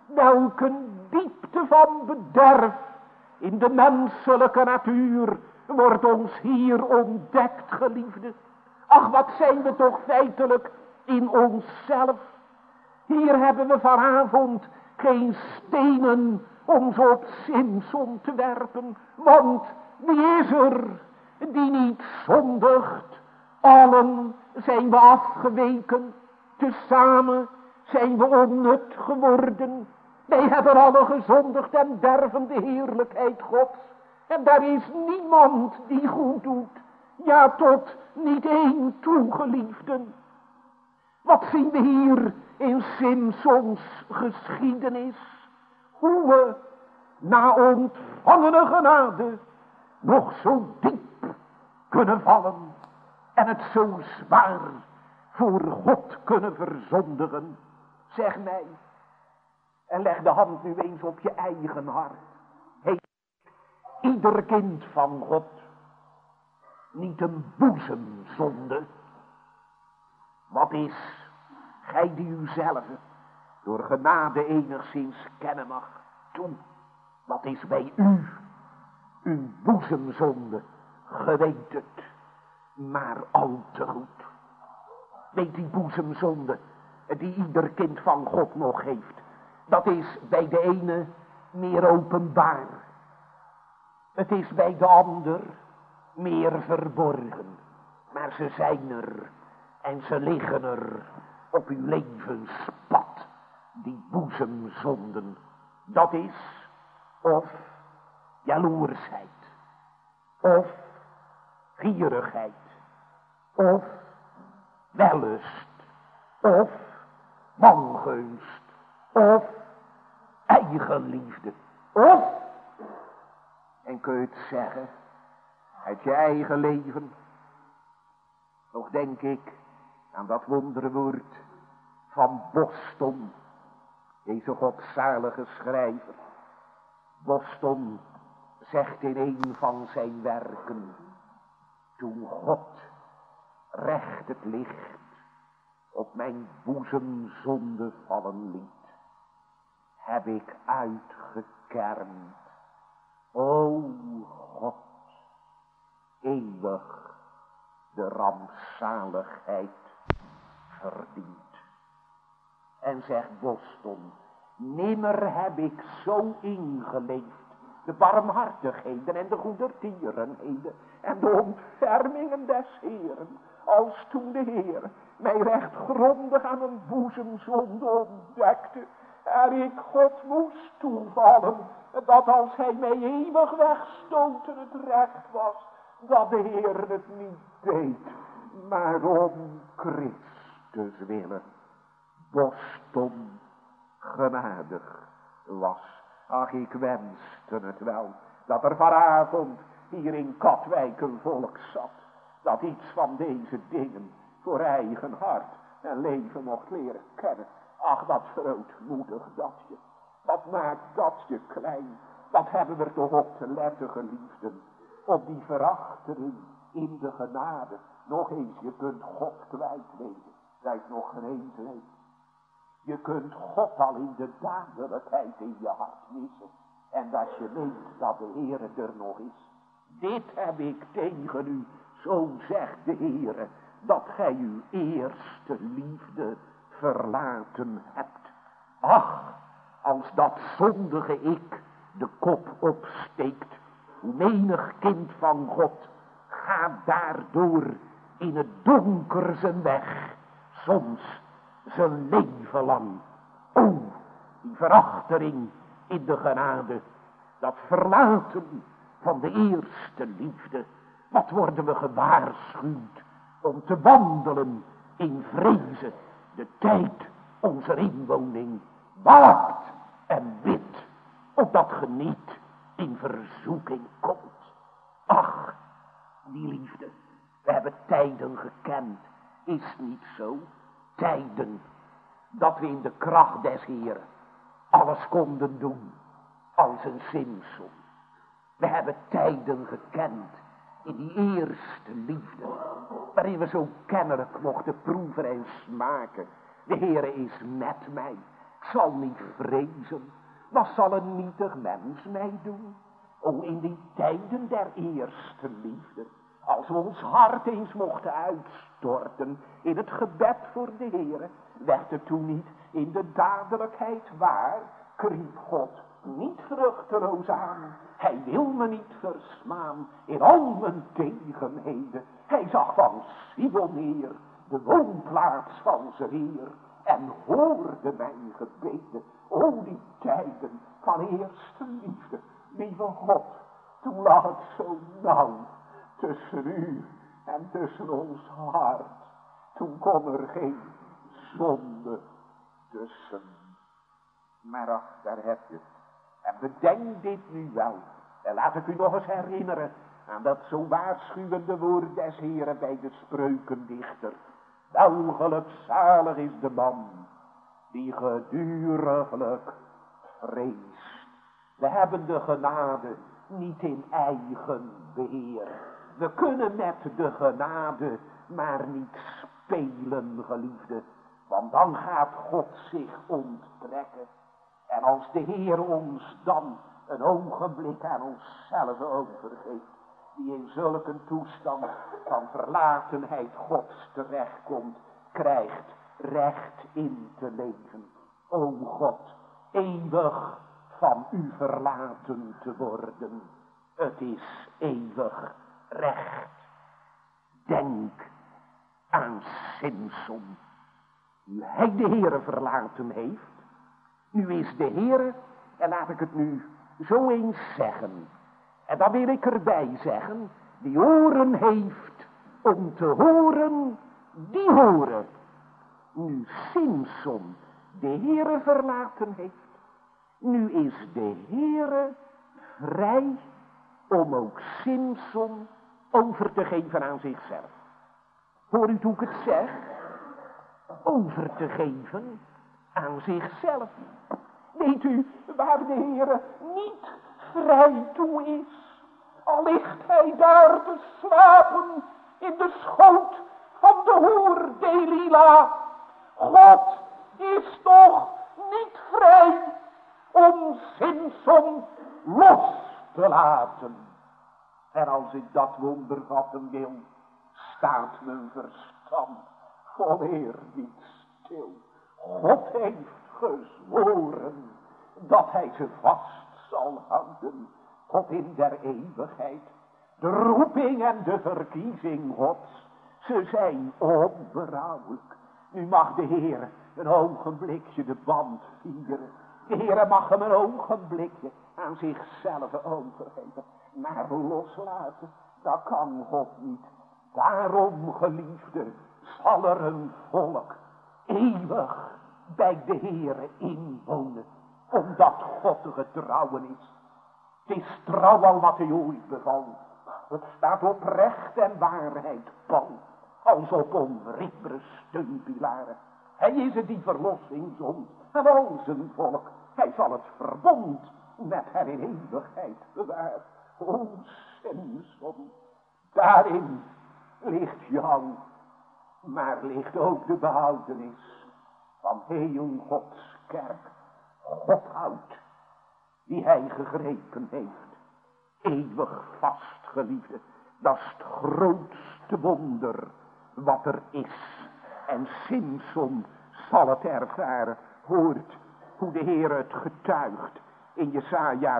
welke diepte van bederf in de menselijke natuur wordt ons hier ontdekt, geliefde. Ach, wat zijn we toch feitelijk in onszelf. Hier hebben we vanavond geen stenen om ze op Simson te werpen. Want wie is er die niet zondigt? Allen zijn we afgeweken. Tezamen zijn we onnut geworden. Wij hebben alle gezondigd en derven de heerlijkheid Gods. En daar is niemand die goed doet. Ja, tot niet één toe, geliefden. Wat zien we hier in Simsons geschiedenis? Hoe we na ontvangene genade nog zo diep kunnen vallen. En het zo zwaar voor God kunnen verzondigen. Zeg mij. En leg de hand nu eens op je eigen hart. Heeft ieder kind van God niet een boezemzonde? Wat is, gij die uzelf door genade enigszins kennen mag, toe, wat is bij u uw boezemzonde? Gewet het, maar al te goed. Weet die boezemzonde die ieder kind van God nog heeft. Dat is bij de ene meer openbaar. Het is bij de ander meer verborgen. Maar ze zijn er en ze liggen er op uw levenspad. Die boezemzonden. Dat is of jaloersheid. Of gierigheid. Of wellust. Of wangunst. Of eigenliefde. Of, en kun je het zeggen, uit je eigen leven. Nog denk ik aan dat wonderwoord van Boston. Deze godzalige schrijver. Boston zegt in een van zijn werken. Toen God recht het licht op mijn boezemzonde vallen liet, heb ik uitgekermd. O God, eeuwig de rampzaligheid verdient. En zegt Boston, nimmer heb ik zo ingeleefd de barmhartigheden en de goedertierenheden en de ontfermingen des Heeren, als toen de Heer mij recht grondig aan een boezemzonde ontdekte, en ik God moest toevallen, dat als hij mij eeuwig wegstoten het recht was, dat de Heer het niet deed, maar om Christus willen. Boston genadig was. Ach, ik wenste het wel, dat er vanavond hier in Katwijk een volk zat, dat iets van deze dingen voor eigen hart en leven mocht leren kennen. Ach, dat grootmoedig dat je. Wat maakt dat je klein. Wat hebben we toch op te letten, geliefden. Op die verachtering in de genade. Nog eens, je kunt God kwijtwezen. Daar is nog geen één twee. Je kunt God al in de dadelijkheid in je hart missen. En dat je weet dat de Heere er nog is. Dit heb ik tegen u, zo zegt de Heere, dat gij uw eerste liefde verlaten hebt. Ach, als dat zondige ik de kop opsteekt, hoe menig kind van God gaat daardoor in het donker zijn weg, soms zijn leven lang. O, die verachtering in de genade, dat verlaten van de eerste liefde. Wat worden we gewaarschuwd om te wandelen in vrezen, de tijd onze inwoning. Waakt en bid, opdat ge niet in verzoeking komt. Ach, die liefde, we hebben tijden gekend, is niet zo? Tijden dat we in de kracht des Heeren alles konden doen als een Simson. We hebben tijden gekend in die eerste liefde, waarin we zo kennelijk mochten proeven en smaken. De Heere is met mij. Ik zal niet vrezen. Wat zal een nietig mens mij doen? O, in die tijden der eerste liefde, als we ons hart eens mochten uitstorten in het gebed voor de Heere, werd het toen niet in de dadelijkheid waar, kriep God niet vruchteloos aan. Hij wil me niet versmaan in al mijn tegenheden. Hij zag van Sion neer, de woonplaats van zijn Heer, en hoorde mijn gebeden. O, die tijden van eerste liefde, lieve God, toen lag het zo nauw tussen u en tussen ons hart. Toen kon er geen zonde tussen. Maar ach, daar heb je het. En bedenk dit nu wel. En laat ik u nog eens herinneren aan dat zo waarschuwende woord des Heren bij de spreukendichter. Wel gelukzalig is de man die geduriglijk vreest. We hebben de genade niet in eigen beheer. We kunnen met de genade maar niet spelen, geliefde. Want dan gaat God zich onttrekken. En als de Heer ons dan een ogenblik aan onszelf overgeeft, die in zulke toestand van verlatenheid Gods terechtkomt, krijgt recht in te leven. O God, eeuwig van u verlaten te worden, het is eeuwig recht. Denk aan Simson. Nu hij de Heere verlaten heeft, nu is de Heere, en laat ik het nu zo eens zeggen, en dan wil ik erbij zeggen, die oren heeft om te horen, die horen. Nu Simson de Heere verlaten heeft, nu is de Heere vrij om ook Simson over te geven aan zichzelf. Hoor u hoe ik het zeg? Over te geven aan zichzelf. Weet u waar de Heere niet vrij toe is? Al ligt hij daar te slapen in de schoot van de hoer Delila. God is toch niet vrij om Simson los te laten. En als ik dat wonder vatten wil, staat mijn verstand vol eerbied stil. God heeft gezworen dat hij ze vast zal houden tot in der eeuwigheid. De roeping en de verkiezing Gods, ze zijn onberouwelijk. Nu mag de Heer een ogenblikje de band vieren. De Heer mag hem een ogenblikje aan zichzelf overgeven. Maar loslaten, dat kan God niet. Daarom, geliefde, zal er een volk eeuwig bij de Heere inwonen, omdat God getrouwen is. Het is trouw al wat hij ooit beval. Het staat op recht en waarheid pal, als op onwrikbare steunpilaren. Hij is het die verlossing zond aan al zijn volk. Hij zal het verbond met hen in eeuwigheid bewaren. O Simson, daarin ligt jou, maar ligt ook de behoudenis van heel Gods kerk. God houdt, die hij gegrepen heeft, eeuwig vastgeliefde. Dat is het grootste wonder wat er is. En Simson zal het ervaren. Hoort hoe de Heer het getuigt in Jesaja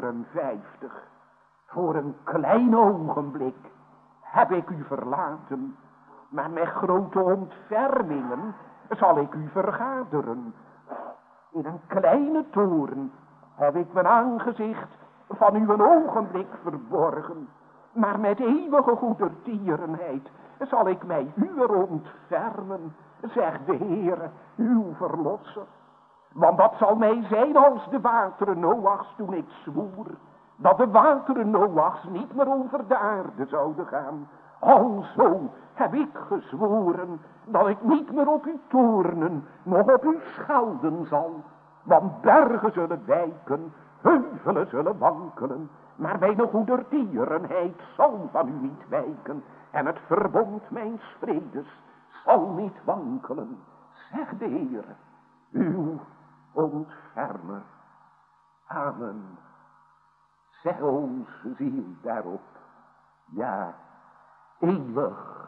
54. Voor een klein ogenblik heb ik u verlaten, maar met grote ontfermingen zal ik u vergaderen. In een kleine toren heb ik mijn aangezicht van u een ogenblik verborgen, maar met eeuwige goedertierenheid zal ik mij uwer ontfermen, zegt de Heere, uw verlosser. Want dat zal mij zijn als de wateren Noachs toen ik zwoer, dat de wateren Noachs niet meer over de aarde zouden gaan. Alzo heb ik gezworen dat ik niet meer op u toornen, nog op u schelden zal. Want bergen zullen wijken, heuvelen zullen wankelen, maar mijn goedertierenheid zal van u niet wijken. En het verbond mijns vredes zal niet wankelen, zegt de Heer. Uw ontfermer. Amen. Zeg onze ziel daarop. Ja, eeuwig.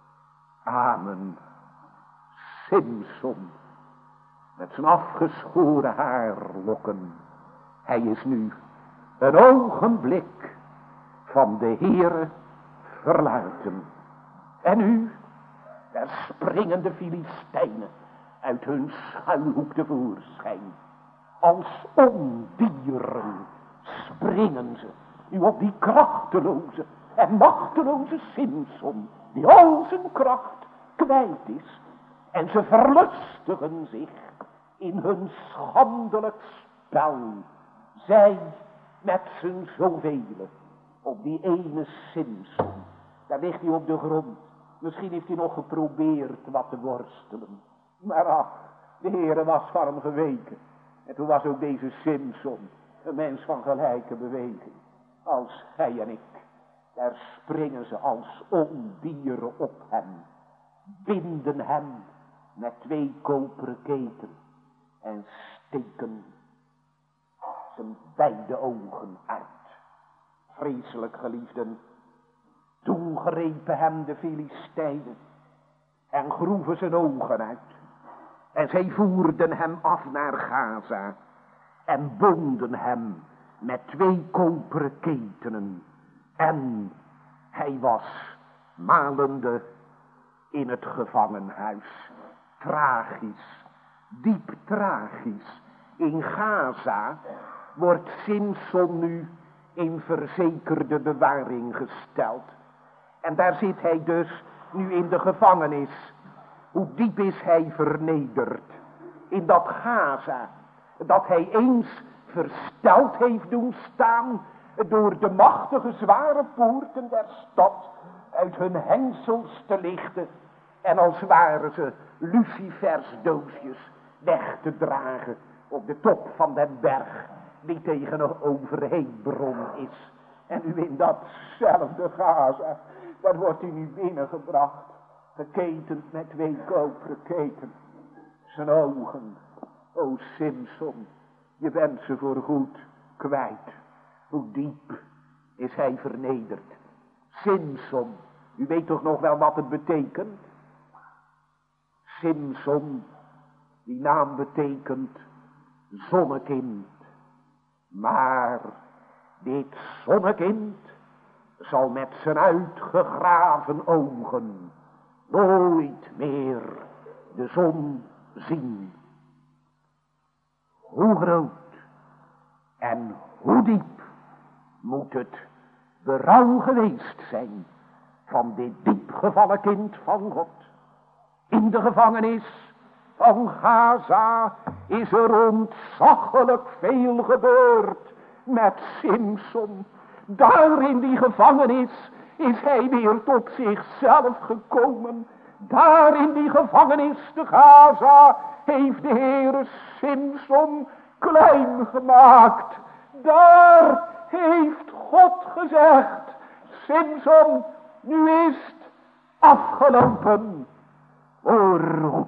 Amen. Simson, met zijn afgeschoren haarlokken. Hij is nu een ogenblik van de Heere verlaten. En nu, daar springen de Filistijnen uit hun schuilhoek tevoorschijn. Als ondieren springen ze nu op die krachteloze en machteloze Simson, die al zijn kracht kwijt is. En ze verlustigen zich in hun schandelijk spel. Zij met z'n zoveel op die ene Simson. Daar ligt hij op de grond. Misschien heeft hij nog geprobeerd wat te worstelen. Maar ach, de Heere was van hem geweken. En toen was ook deze Simson een mens van gelijke beweging als gij en ik. Daar springen ze als ondieren op hem. Binden hem met 2 koperen keten. En steken zijn beide ogen uit. Vreselijk geliefden. Toen grepen hem de Filistijnen. En groeven zijn ogen uit. En zij voerden hem af naar Gaza. En bonden hem met 2 koperen ketenen. En hij was malende in het gevangenhuis. Tragisch, diep tragisch. In Gaza wordt Simson nu in verzekerde bewaring gesteld. En daar zit hij dus nu in de gevangenis. Hoe diep is hij vernederd. In dat Gaza, dat hij eens versteld heeft doen staan door de machtige zware poorten der stad uit hun hengsels te lichten en als waren ze lucifersdoosjes weg te dragen op de top van den berg die tegenover Hebron is. En nu in datzelfde Gaza, daar wordt hij nu binnengebracht, geketend met 2 koperen keten. Zijn ogen, o Simson, je bent ze voorgoed kwijt. Hoe diep is hij vernederd. Simson, u weet toch nog wel wat het betekent? Simson, die naam betekent zonnekind. Maar dit zonnekind zal met zijn uitgegraven ogen nooit meer de zon zien. Hoe groot en hoe diep moet het berouw geweest zijn van dit diepgevallen kind van God. In de gevangenis van Gaza is er ontzaglijk veel gebeurd met Simson. Daar in die gevangenis is hij weer tot zichzelf gekomen. Daar in die gevangenis te Gaza heeft de Heere Simson klein gemaakt. Daar heeft God gezegd: Simson, nu is het afgelopen. Voorgoed.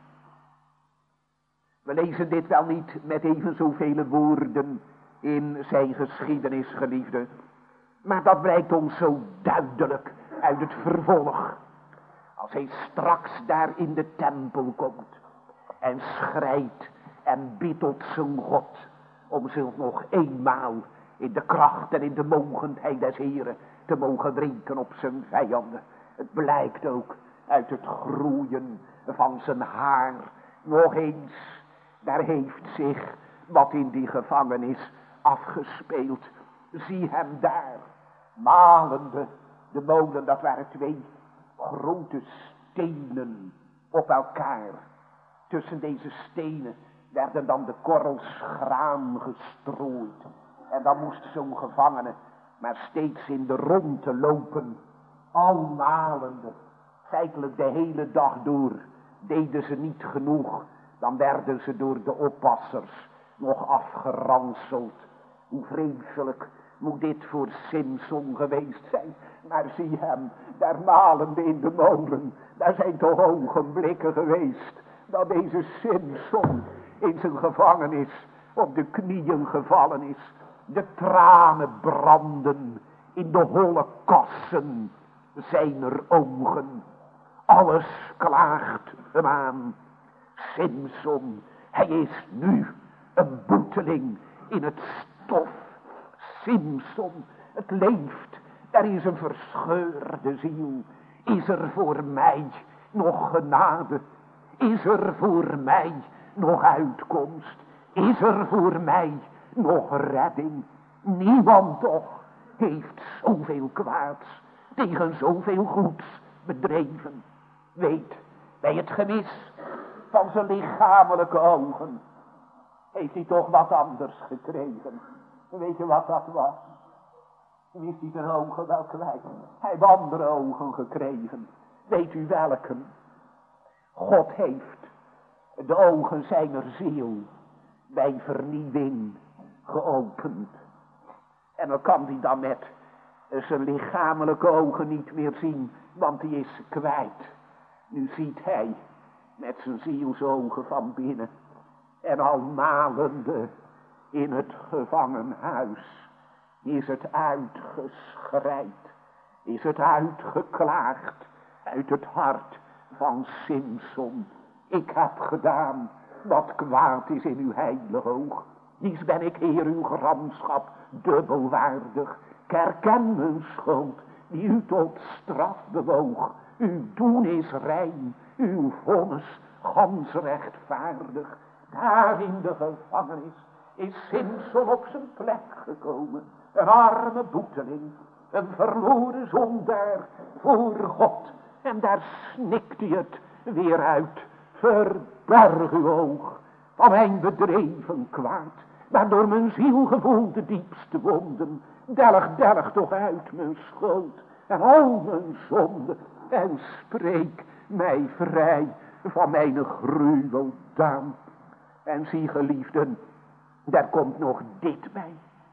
We lezen dit wel niet met even zoveel woorden in zijn geschiedenis, geliefde. Maar dat blijkt ons zo duidelijk uit het vervolg. Als hij straks daar in de tempel komt en schreit en bidt tot zijn God om zich nog eenmaal in de kracht en in de mogendheid des Heren te mogen drinken op zijn vijanden. Het blijkt ook uit het groeien van zijn haar. Nog eens, daar heeft zich wat in die gevangenis afgespeeld. Zie hem daar, malende. De molen, dat waren 2 grote stenen op elkaar. Tussen deze stenen werden dan de korrels graan gestrooid. En dan moest zo'n gevangene maar steeds in de rondte lopen. Al malende. Feitelijk de hele dag door deden ze niet genoeg. Dan werden ze door de oppassers nog afgeranseld. Hoe vreselijk moet dit voor Simson geweest zijn. Maar zie hem, daar malende in de molen. Daar zijn toch ogenblikken geweest dat deze Simson in zijn gevangenis op de knieën gevallen is. De tranen branden in de holle kassen zijner ogen. Alles klaagt hem aan. Simson, hij is nu een boeteling in het stof. Simson, het leeft, er is een verscheurde ziel. Is er voor mij nog genade? Is er voor mij nog uitkomst? Is er voor mij nog redding? Niemand toch heeft zoveel kwaads tegen zoveel goeds bedreven. Weet, bij het gemis van zijn lichamelijke ogen heeft hij toch wat anders gekregen. Weet je wat dat was? Wist hij zijn ogen wel kwijt? Hij heeft andere ogen gekregen. Weet u welke? God heeft de ogen zijner ziel bij vernieuwing geopend. En dan kan hij dan met zijn lichamelijke ogen niet meer zien, want hij is kwijt. Nu ziet hij met zijn zielsogen van binnen. En al malende in het gevangenhuis is het uitgeschreid, is het uitgeklaagd uit het hart van Simson. Ik heb gedaan wat kwaad is in uw heilige oog. Dies ben ik, Heer, uw gramschap dubbelwaardig. Ik herken mijn schuld, die u tot straf bewoog. Uw doen is rein, uw vonnis gans rechtvaardig. Daar in de gevangenis is Simson op zijn plek gekomen. Een arme boeteling, een verloren zondaar voor God. En daar snikt hij het weer uit. Verberg uw oog van mijn bedreven kwaad, waardoor mijn ziel gevoelt de diepste wonden. Delg toch uit mijn schuld en al mijn zonde en spreek mij vrij van mijn gruweldaan. En zie, geliefden, daar komt nog dit bij.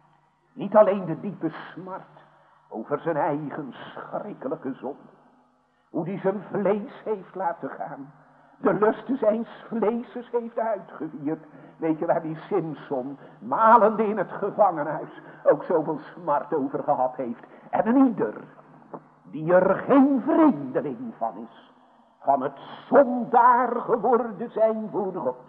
Niet alleen de diepe smart over zijn eigen schrikkelijke zonde, hoe die zijn vlees heeft laten gaan, de lusten zijns vleeses heeft uitgevierd. Weet je waar die Simson, malende in het gevangenhuis, ook zoveel smart over gehad heeft. En een ieder die er geen vreemdeling van is, van het zondaar geworden zijn voor God.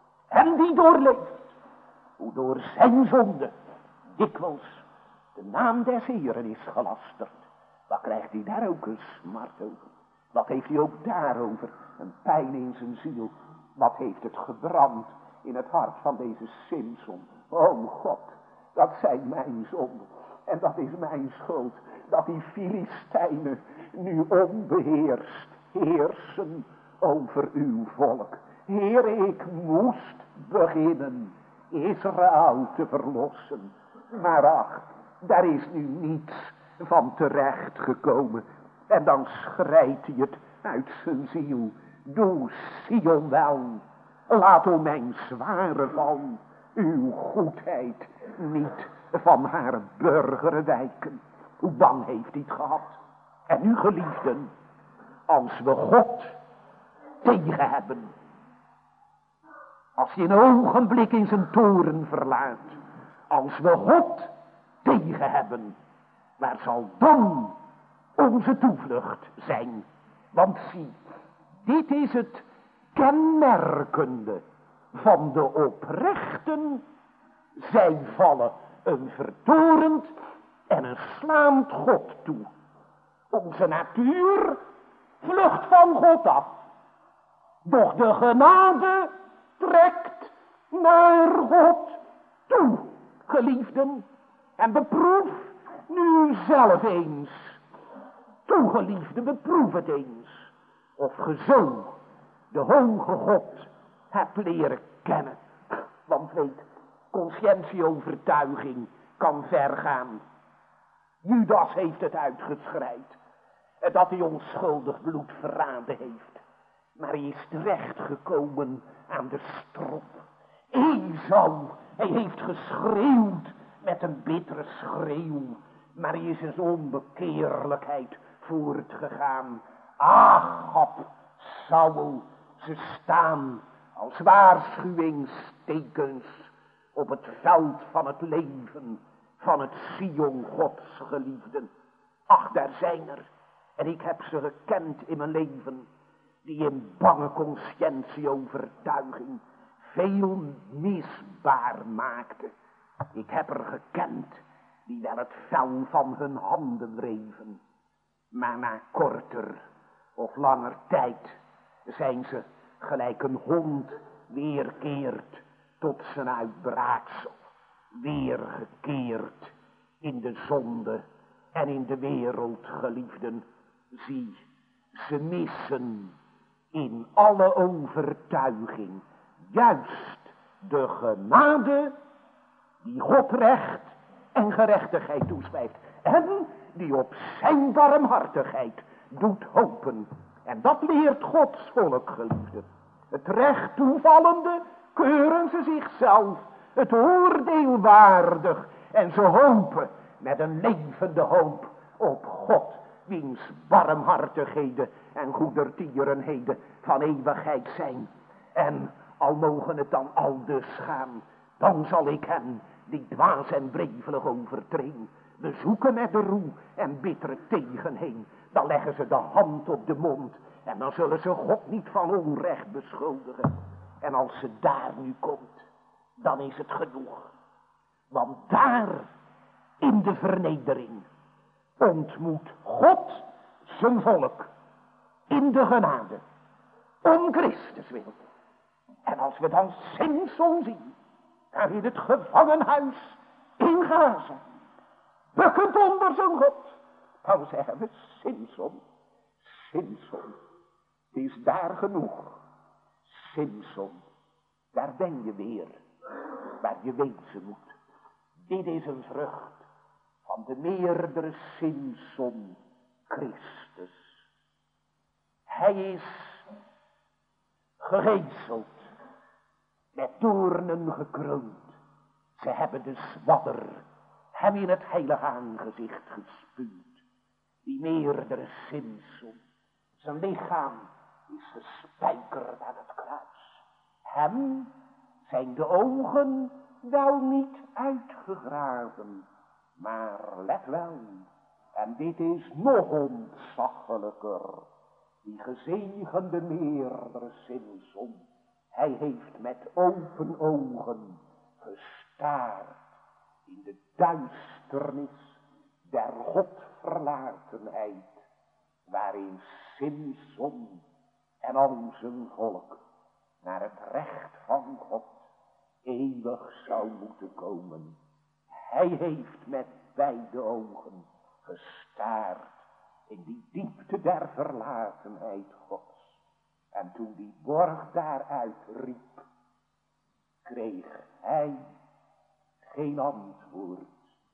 En die doorleeft, hoe door zijn zonde dikwijls de naam des Heeren is gelasterd. Wat krijgt hij daar ook een smart over? Wat heeft hij ook daarover? Een pijn in zijn ziel. Wat heeft het gebrand in het hart van deze Simson? O God, dat zijn mijn zonden. En dat is mijn schuld. Dat die Filistijnen nu onbeheerst heersen over uw volk. Heer, ik moest beginnen Israël te verlossen. Maar ach, daar is nu niets van terecht gekomen. En dan schrijdt hij het uit zijn ziel. Doe Sion wel, laat om mijn zware val uw goedheid niet van haar burgeren wijken. Hoe bang heeft hij het gehad? En nu, geliefden, als we God tegen hebben, als je een ogenblik in zijn toren verlaat, als we God tegen hebben, waar zal dan onze toevlucht zijn? Want zie, dit is het kenmerkende van de oprechten. Zij vallen een vertorend en een slaand God toe. Onze natuur vlucht van God af, doch de genade trekt naar God toe, geliefden. En beproef nu zelf eens, toe geliefden, beproef het eens, of ge zo de hoge God hebt leren kennen. Want weet, conscientieovertuiging kan ver gaan. Judas heeft het uitgeschreid, dat hij onschuldig bloed verraden heeft. Maar hij is terechtgekomen aan de strop. Esau, hij heeft geschreeuwd met een bittere schreeuw. Maar hij is in zijn onbekeerlijkheid voortgegaan. Achab, Saul, ze staan als waarschuwingstekens op het veld van het leven van het Sion Gods geliefden. Ach, daar zijn er, en ik heb ze gekend in mijn leven, die in bange conscientieovertuiging veel misbaar maakten. Ik heb er gekend die wel het vel van hun handen wreven, maar na korter of langer tijd zijn ze gelijk een hond weerkeerd tot zijn uitbraaksel, weergekeerd in de zonde en in de wereld, geliefden. Zie, ze missen in alle overtuiging juist de genade die God recht en gerechtigheid toeschrijft en die op zijn barmhartigheid doet hopen. En dat leert Gods volk, geliefden. Het recht toevallende keuren ze zichzelf het oordeel waardig en ze hopen met een levende hoop op God, wiens barmhartigheden en goedertierenheden van eeuwigheid zijn. En al mogen het dan aldus gaan, dan zal ik hen die dwaas en wrevelig overtreden bezoeken met de roe en bittere tegenheen. Dan leggen ze de hand op de mond en dan zullen ze God niet van onrecht beschuldigen. En als ze daar nu komt, dan is het genoeg. Want daar in de vernedering ontmoet God zijn volk in de genade om Christus wil. En als we dan Simson zien, daar in het gevangenhuis in Gaza, bukkend onder zijn God, dan zeggen we: Simson, Simson, het is daar genoeg. Simson, daar ben je weer, waar je wezen moet. Dit is een vrucht van de meerdere Simson, Christus. Hij is gegezeld, met doornen gekroond. Ze hebben de zwadder hem in het heilige aangezicht gespuwd. Die meerdere Simson, zijn lichaam is gespijkerd aan het kruis. Hem zijn de ogen wel niet uitgegraven, maar let wel, en dit is nog ontzaglijker, die gezegende meerdere Simson, hij heeft met open ogen gestaard in de duisternis der Godverlatenheid, waarin Simson en al zijn volk naar het recht van God eeuwig zou moeten komen. Hij heeft met beide ogen gestaard in die diepte der verlatenheid Gods. En toen die borg daaruit riep, kreeg hij geen antwoord.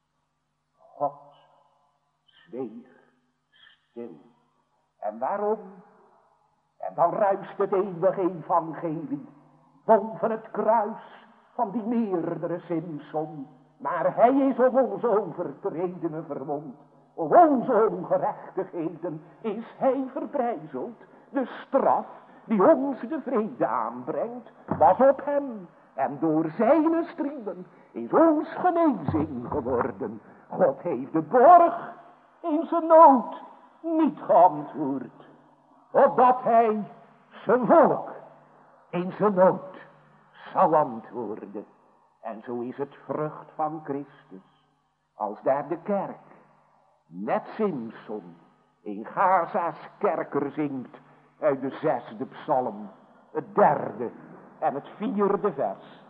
God zweeg stil. En waarom? En dan ruist het eeuwige evangelie boven het kruis van die meerdere Simson. Maar hij is om onze overtredenen verwond. Om onze ongerechtigheden is hij verbrijzeld. De straf die ons de vrede aanbrengt, was op hem. En door zijn striemen is ons genezing geworden. God heeft de borg in zijn nood niet geantwoord, opdat hij zijn volk in zijn nood zal antwoorden. En zo is het vrucht van Christus, als daar de kerk, net Simson, in Gaza's kerker zingt uit de 6e psalm, het 3e en het 4e vers.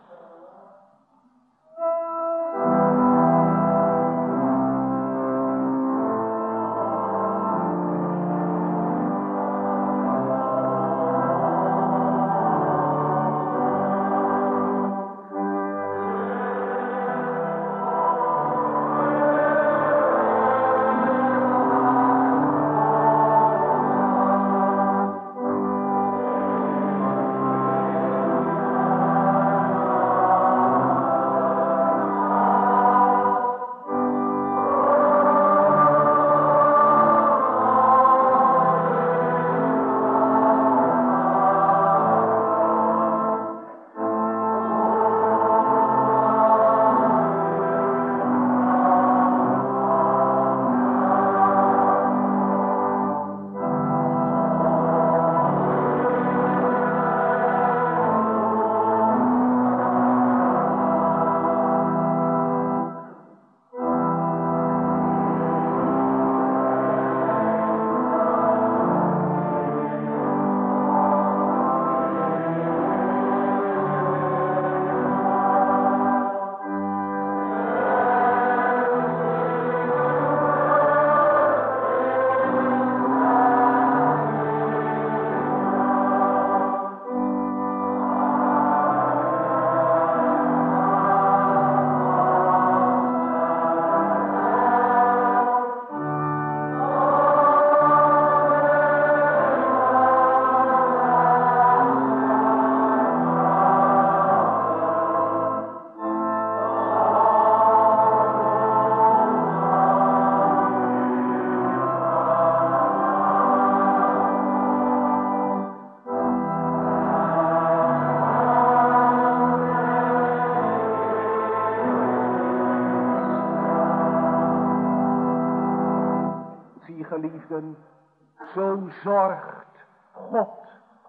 geliefden, zo zorgt God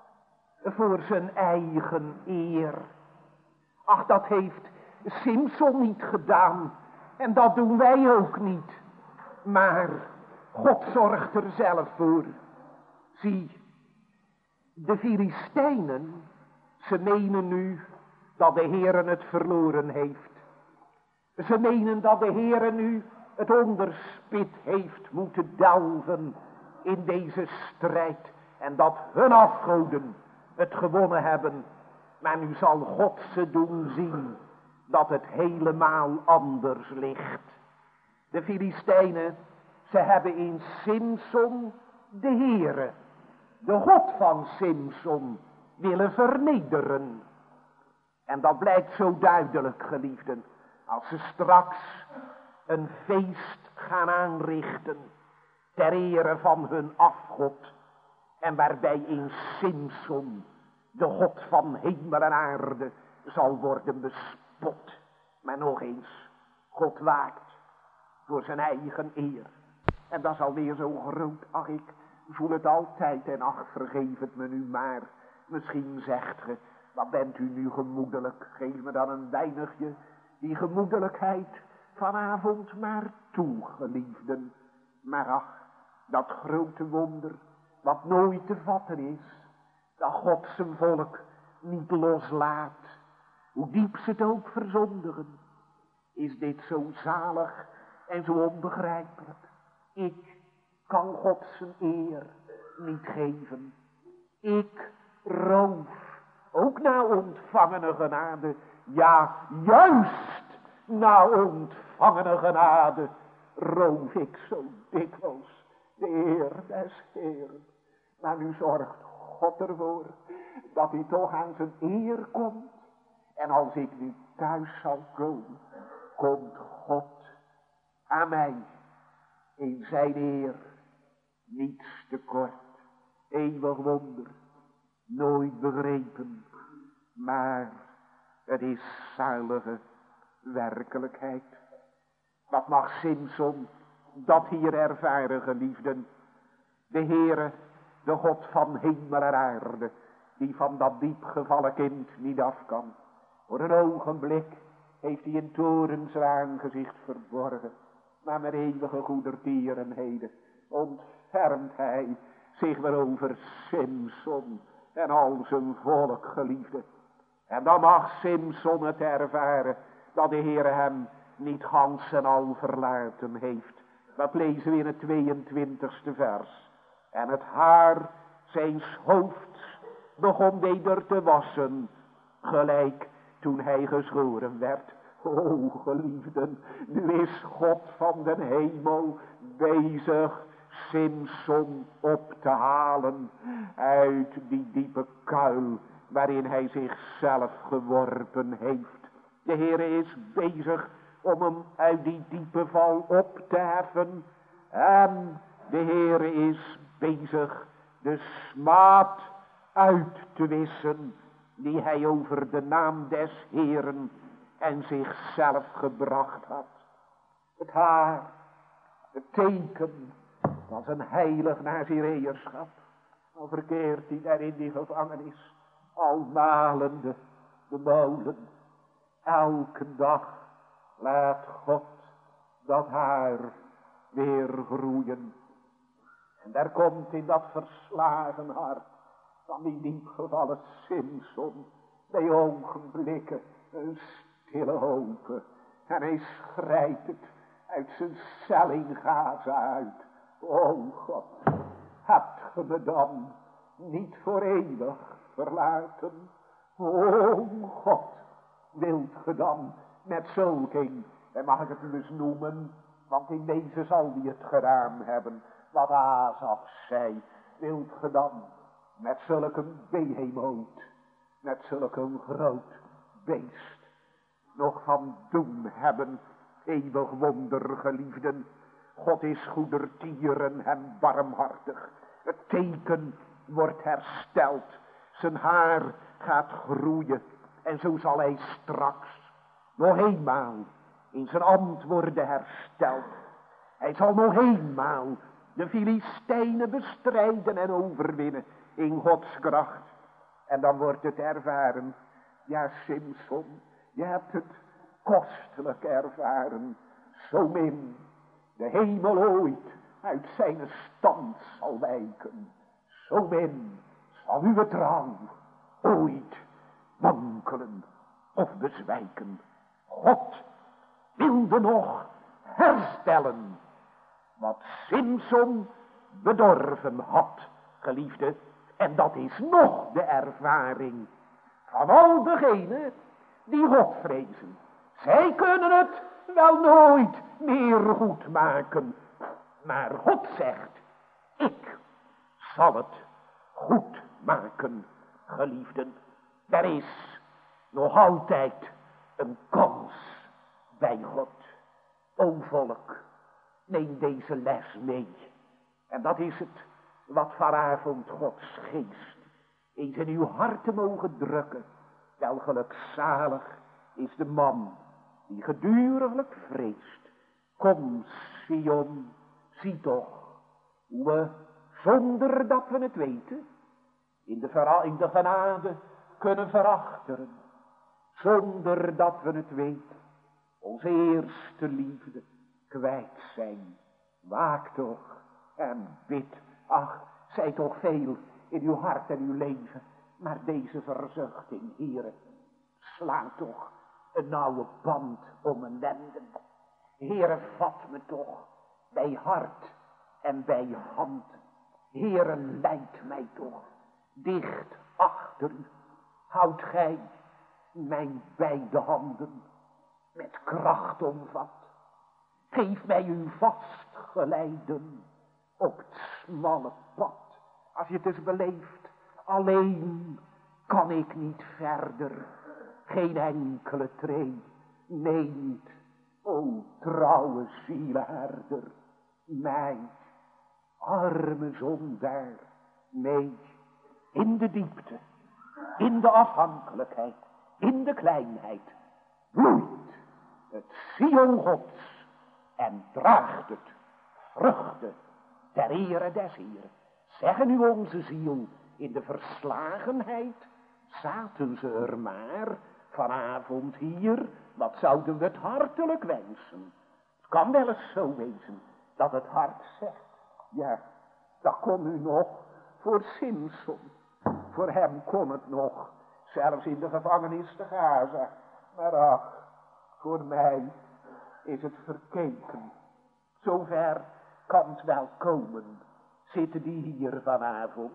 voor zijn eigen eer. Ach, dat heeft Simson niet gedaan en dat doen wij ook niet. Maar God zorgt er zelf voor. Zie, de Filistijnen, ze menen nu dat de Heere het verloren heeft. Ze menen dat de Heere nu het onderspit heeft moeten delven in deze strijd. En dat hun afgoden het gewonnen hebben. Maar nu zal God ze doen zien dat het helemaal anders ligt. De Filistijnen, ze hebben in Simson de Heere, de God van Simson, willen vernederen. En dat blijkt zo duidelijk, geliefden, als ze straks een feest gaan aanrichten ter ere van hun afgod. En waarbij in Simson de God van hemel en aarde zal worden bespot. Maar nog eens, God waakt voor zijn eigen eer. En dat is alweer zo groot. Ach, ik voel het altijd en ach, vergeef het me nu maar. Misschien zegt ge, wat bent u nu gemoedelijk. Geef me dan een weinigje die gemoedelijkheid vanavond maar toe, geliefden. Maar ach, dat grote wonder wat nooit te vatten is, dat God zijn volk niet loslaat, hoe diep ze het ook verzondigen, is dit zo zalig en zo onbegrijpelijk. Ik kan God zijn eer niet geven. Ik roof, ook na ontvangene genade, ja, juist na ontvangene genade, roof ik zo dikwijls de eer des Heeren. Maar nu zorgt God ervoor dat hij toch aan zijn eer komt. En als ik nu thuis zal komen, komt God aan mij in zijn eer niets tekort. Eeuwig wonder, nooit begrepen, maar het is zalige werkelijkheid. Wat mag Simson dat hier ervaren, geliefden? De Heere, de God van hemel en aarde, die van dat diep gevallen kind niet af kan. Voor een ogenblik heeft hij een toren zijn aangezicht verborgen. Maar met eeuwige goedertierenheden ontfermt hij zich weer over Simson en al zijn volk, geliefde. En dan mag Simson het ervaren dat de Heere hem niet gans en al verlaten heeft. Dat lezen we in het 22e vers. En het haar zijns hoofds begon weder te wassen, gelijk toen hij geschoren werd. O geliefden, nu is God van den hemel bezig Simson op te halen uit die diepe kuil waarin hij zichzelf geworpen heeft. De Heere is bezig om hem uit die diepe val op te heffen. En de Heere is bezig de smaad uit te wissen die hij over de naam des Heeren en zichzelf gebracht had. Het haar, het teken van zijn heilig nazireërschap. Al verkeert hij daar in die gevangenis, al malende de molen. Elke dag laat God dat haar weer groeien. En daar komt in dat verslagen hart van die diepgevallen Simson bij ogenblikken een stille hoop. En hij schrijdt het uit zijn cellingazen uit. O God, hebt ge me dan niet voor eeuwig verlaten? O God, wilt ge dan met zulking, en mag ik het nu eens noemen, want in deze zal die het gedaan hebben, wat Asaf zei, wilt ge dan met zulke behemoot, met zulke groot beest, nog van doen hebben, eeuwig wonder, geliefden. God is goedertieren en barmhartig. Het teken wordt hersteld. Zijn haar gaat groeien. En zo zal hij straks nog eenmaal in zijn ambt worden hersteld. Hij zal nog eenmaal de Filistijnen bestrijden en overwinnen in Gods kracht. En dan wordt het ervaren, ja Simson, je hebt het kostelijk ervaren, zo min de hemel ooit uit zijn stand zal wijken, zo min zal uw trouw ooit wankelen of bezwijken. God wilde nog herstellen wat Simson bedorven had, geliefde. En dat is nog de ervaring van al degenen die God vrezen. Zij kunnen het wel nooit meer goed maken. Maar God zegt, ik zal het goed maken, geliefden. Er is nog altijd een kans bij God. O volk, neem deze les mee. En dat is het wat vanavond Gods geest eens in uw harten mogen drukken. Wel gelukzalig is de man die geduriglijk vreest. Kom Sion, zie toch hoe we, zonder dat we het weten, in de genade kunnen verachteren. Zonder dat we het weten, onze eerste liefde kwijt zijn. Waak toch en bid. Ach, zij toch veel in uw hart en uw leven. Maar deze verzuchting, Heere, sla toch een nauwe band om mijn lenden. Heere, vat me toch bij hart en bij hand. Heere, leid mij toch dicht achter u. Houd gij mijn beide handen met kracht omvat. Geef mij uw vastgeleiden op het smalle pad. Als je het eens beleeft, alleen kan ik niet verder. Geen enkele tree, nee niet. O trouwe zieleherder, mij, arme zondaar, mee. In de diepte, in de afhankelijkheid, in de kleinheid, bloeit het Sion Gods en draagt het vruchten ter ere des Heeren. Zeggen u onze ziel, in de verslagenheid zaten ze er maar vanavond hier, wat zouden we het hartelijk wensen. Het kan wel eens zo wezen dat het hart zegt, ja, dat kon u nog voor Simson. Voor hem kon het nog, zelfs in de gevangenis te Gaza. Maar ach, voor mij is het verkeken. Zover kan het wel komen. Zitten die hier vanavond?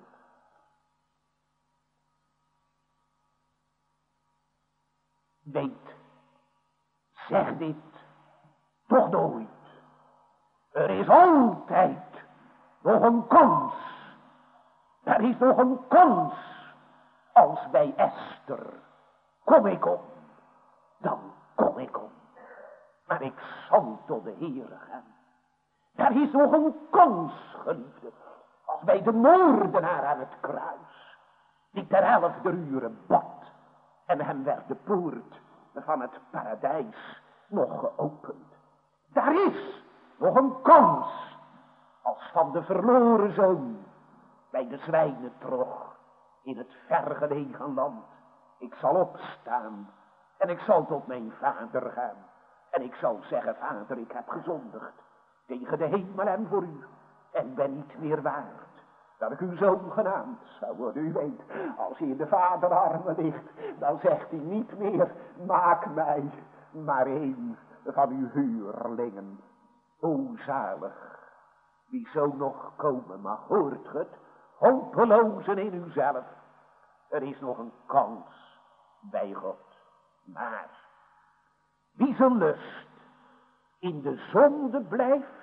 Weet, zeg dit toch nooit. Er is altijd nog een kans. Er is nog een kans. Als bij Esther kom ik om, dan kom ik om. Maar ik zal tot de Heere gaan. Er is nog een kans, geliefde, als bij de moordenaar aan het kruis, die ter 11e uur bad, en hem werd de poort van het paradijs nog geopend. Daar is nog een kans, als van de verloren zoon, bij de zwijnentrog, in het vergelegen land. Ik zal opstaan, en ik zal tot mijn vader gaan, en ik zal zeggen, vader, ik heb gezondigd tegen de hemel en voor u, en ben niet meer waard dat ik uw zoon genaamd zou worden. U weet, als hij in de vaderarmen ligt, dan zegt hij niet meer, maak mij maar een van uw huurlingen. O zalig, wie zo nog komen mag, hoort ge het, hopelozen in uzelf. Er is nog een kans bij God, maar wie zijn lust in de zonde blijft,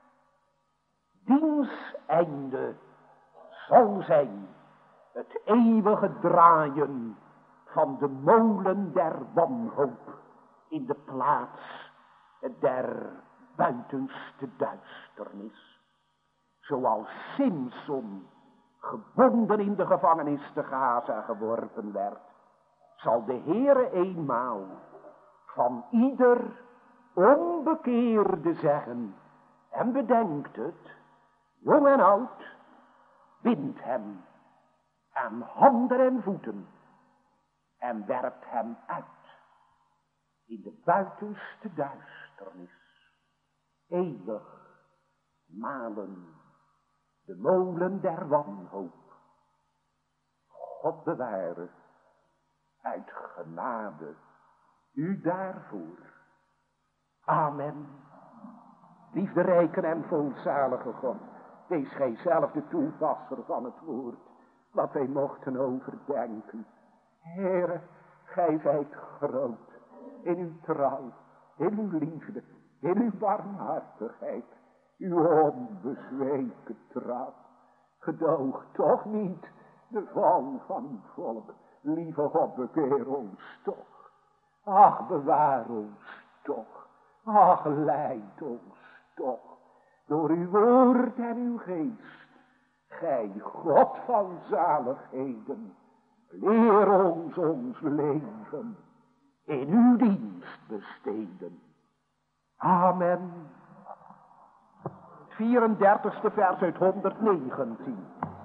diens einde zal zijn het eeuwige draaien van de molen der wanhoop in de plaats der buitenste duisternis. Zoals Simson gebonden in de gevangenis te Gaza geworpen werd, zal de Heere eenmaal van ieder onbekeerde zeggen, en bedenkt het, jong en oud, bindt hem aan handen en voeten en werpt hem uit in de buitenste duisternis. Eeuwig malen de molen der wanhoop. God beware uit genade u daarvoor. Amen. Liefderijke en volzalige God, wees gij zelf de toepasser van het woord, wat wij mochten overdenken. Heere, gij zijt groot in uw trouw, in uw liefde, in uw barmhartigheid, uw onbezweken trouw. Gedoog toch niet de val van uw volk, lieve God, bekeer ons toch. Ach, bewaar ons toch. Ach, leid ons toch. Door uw woord en uw geest, gij God van zaligheden, leer ons leven in uw dienst besteden. Amen. 34e vers uit 119.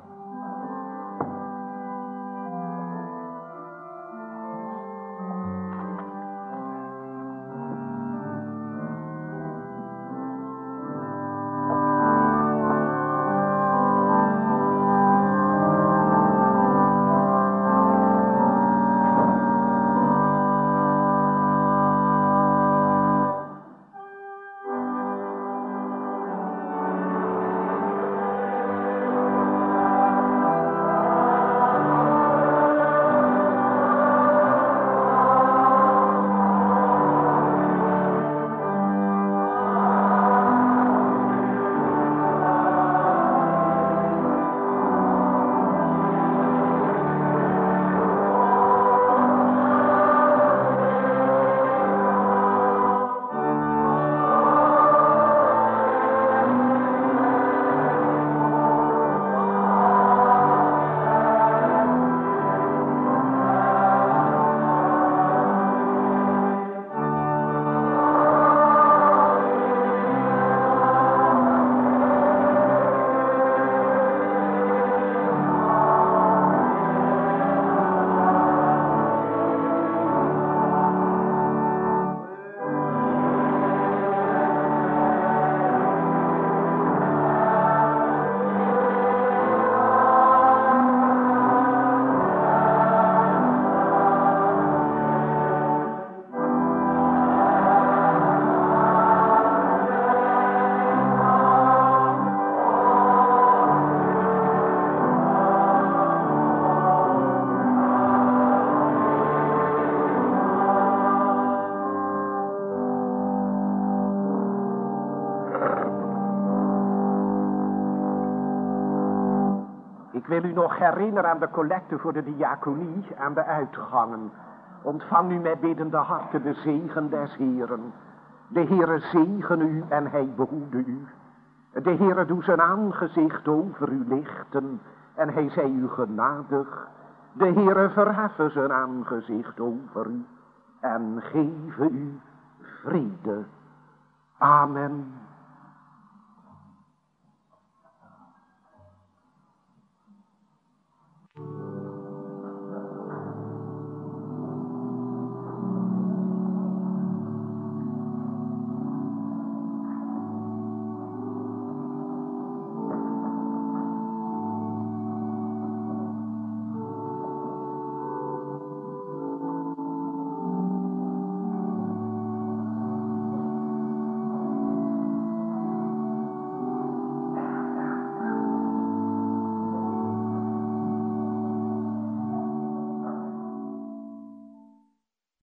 Ik wil u nog herinneren aan de collecte voor de diaconie aan de uitgangen. Ontvang nu met biddende harten de zegen des Heeren. De Heere zegene u en hij behoede u. De Heere doe zijn aangezicht over u lichten en hij zij u genadig. De Heere verheffen zijn aangezicht over u en geven u vrede. Amen.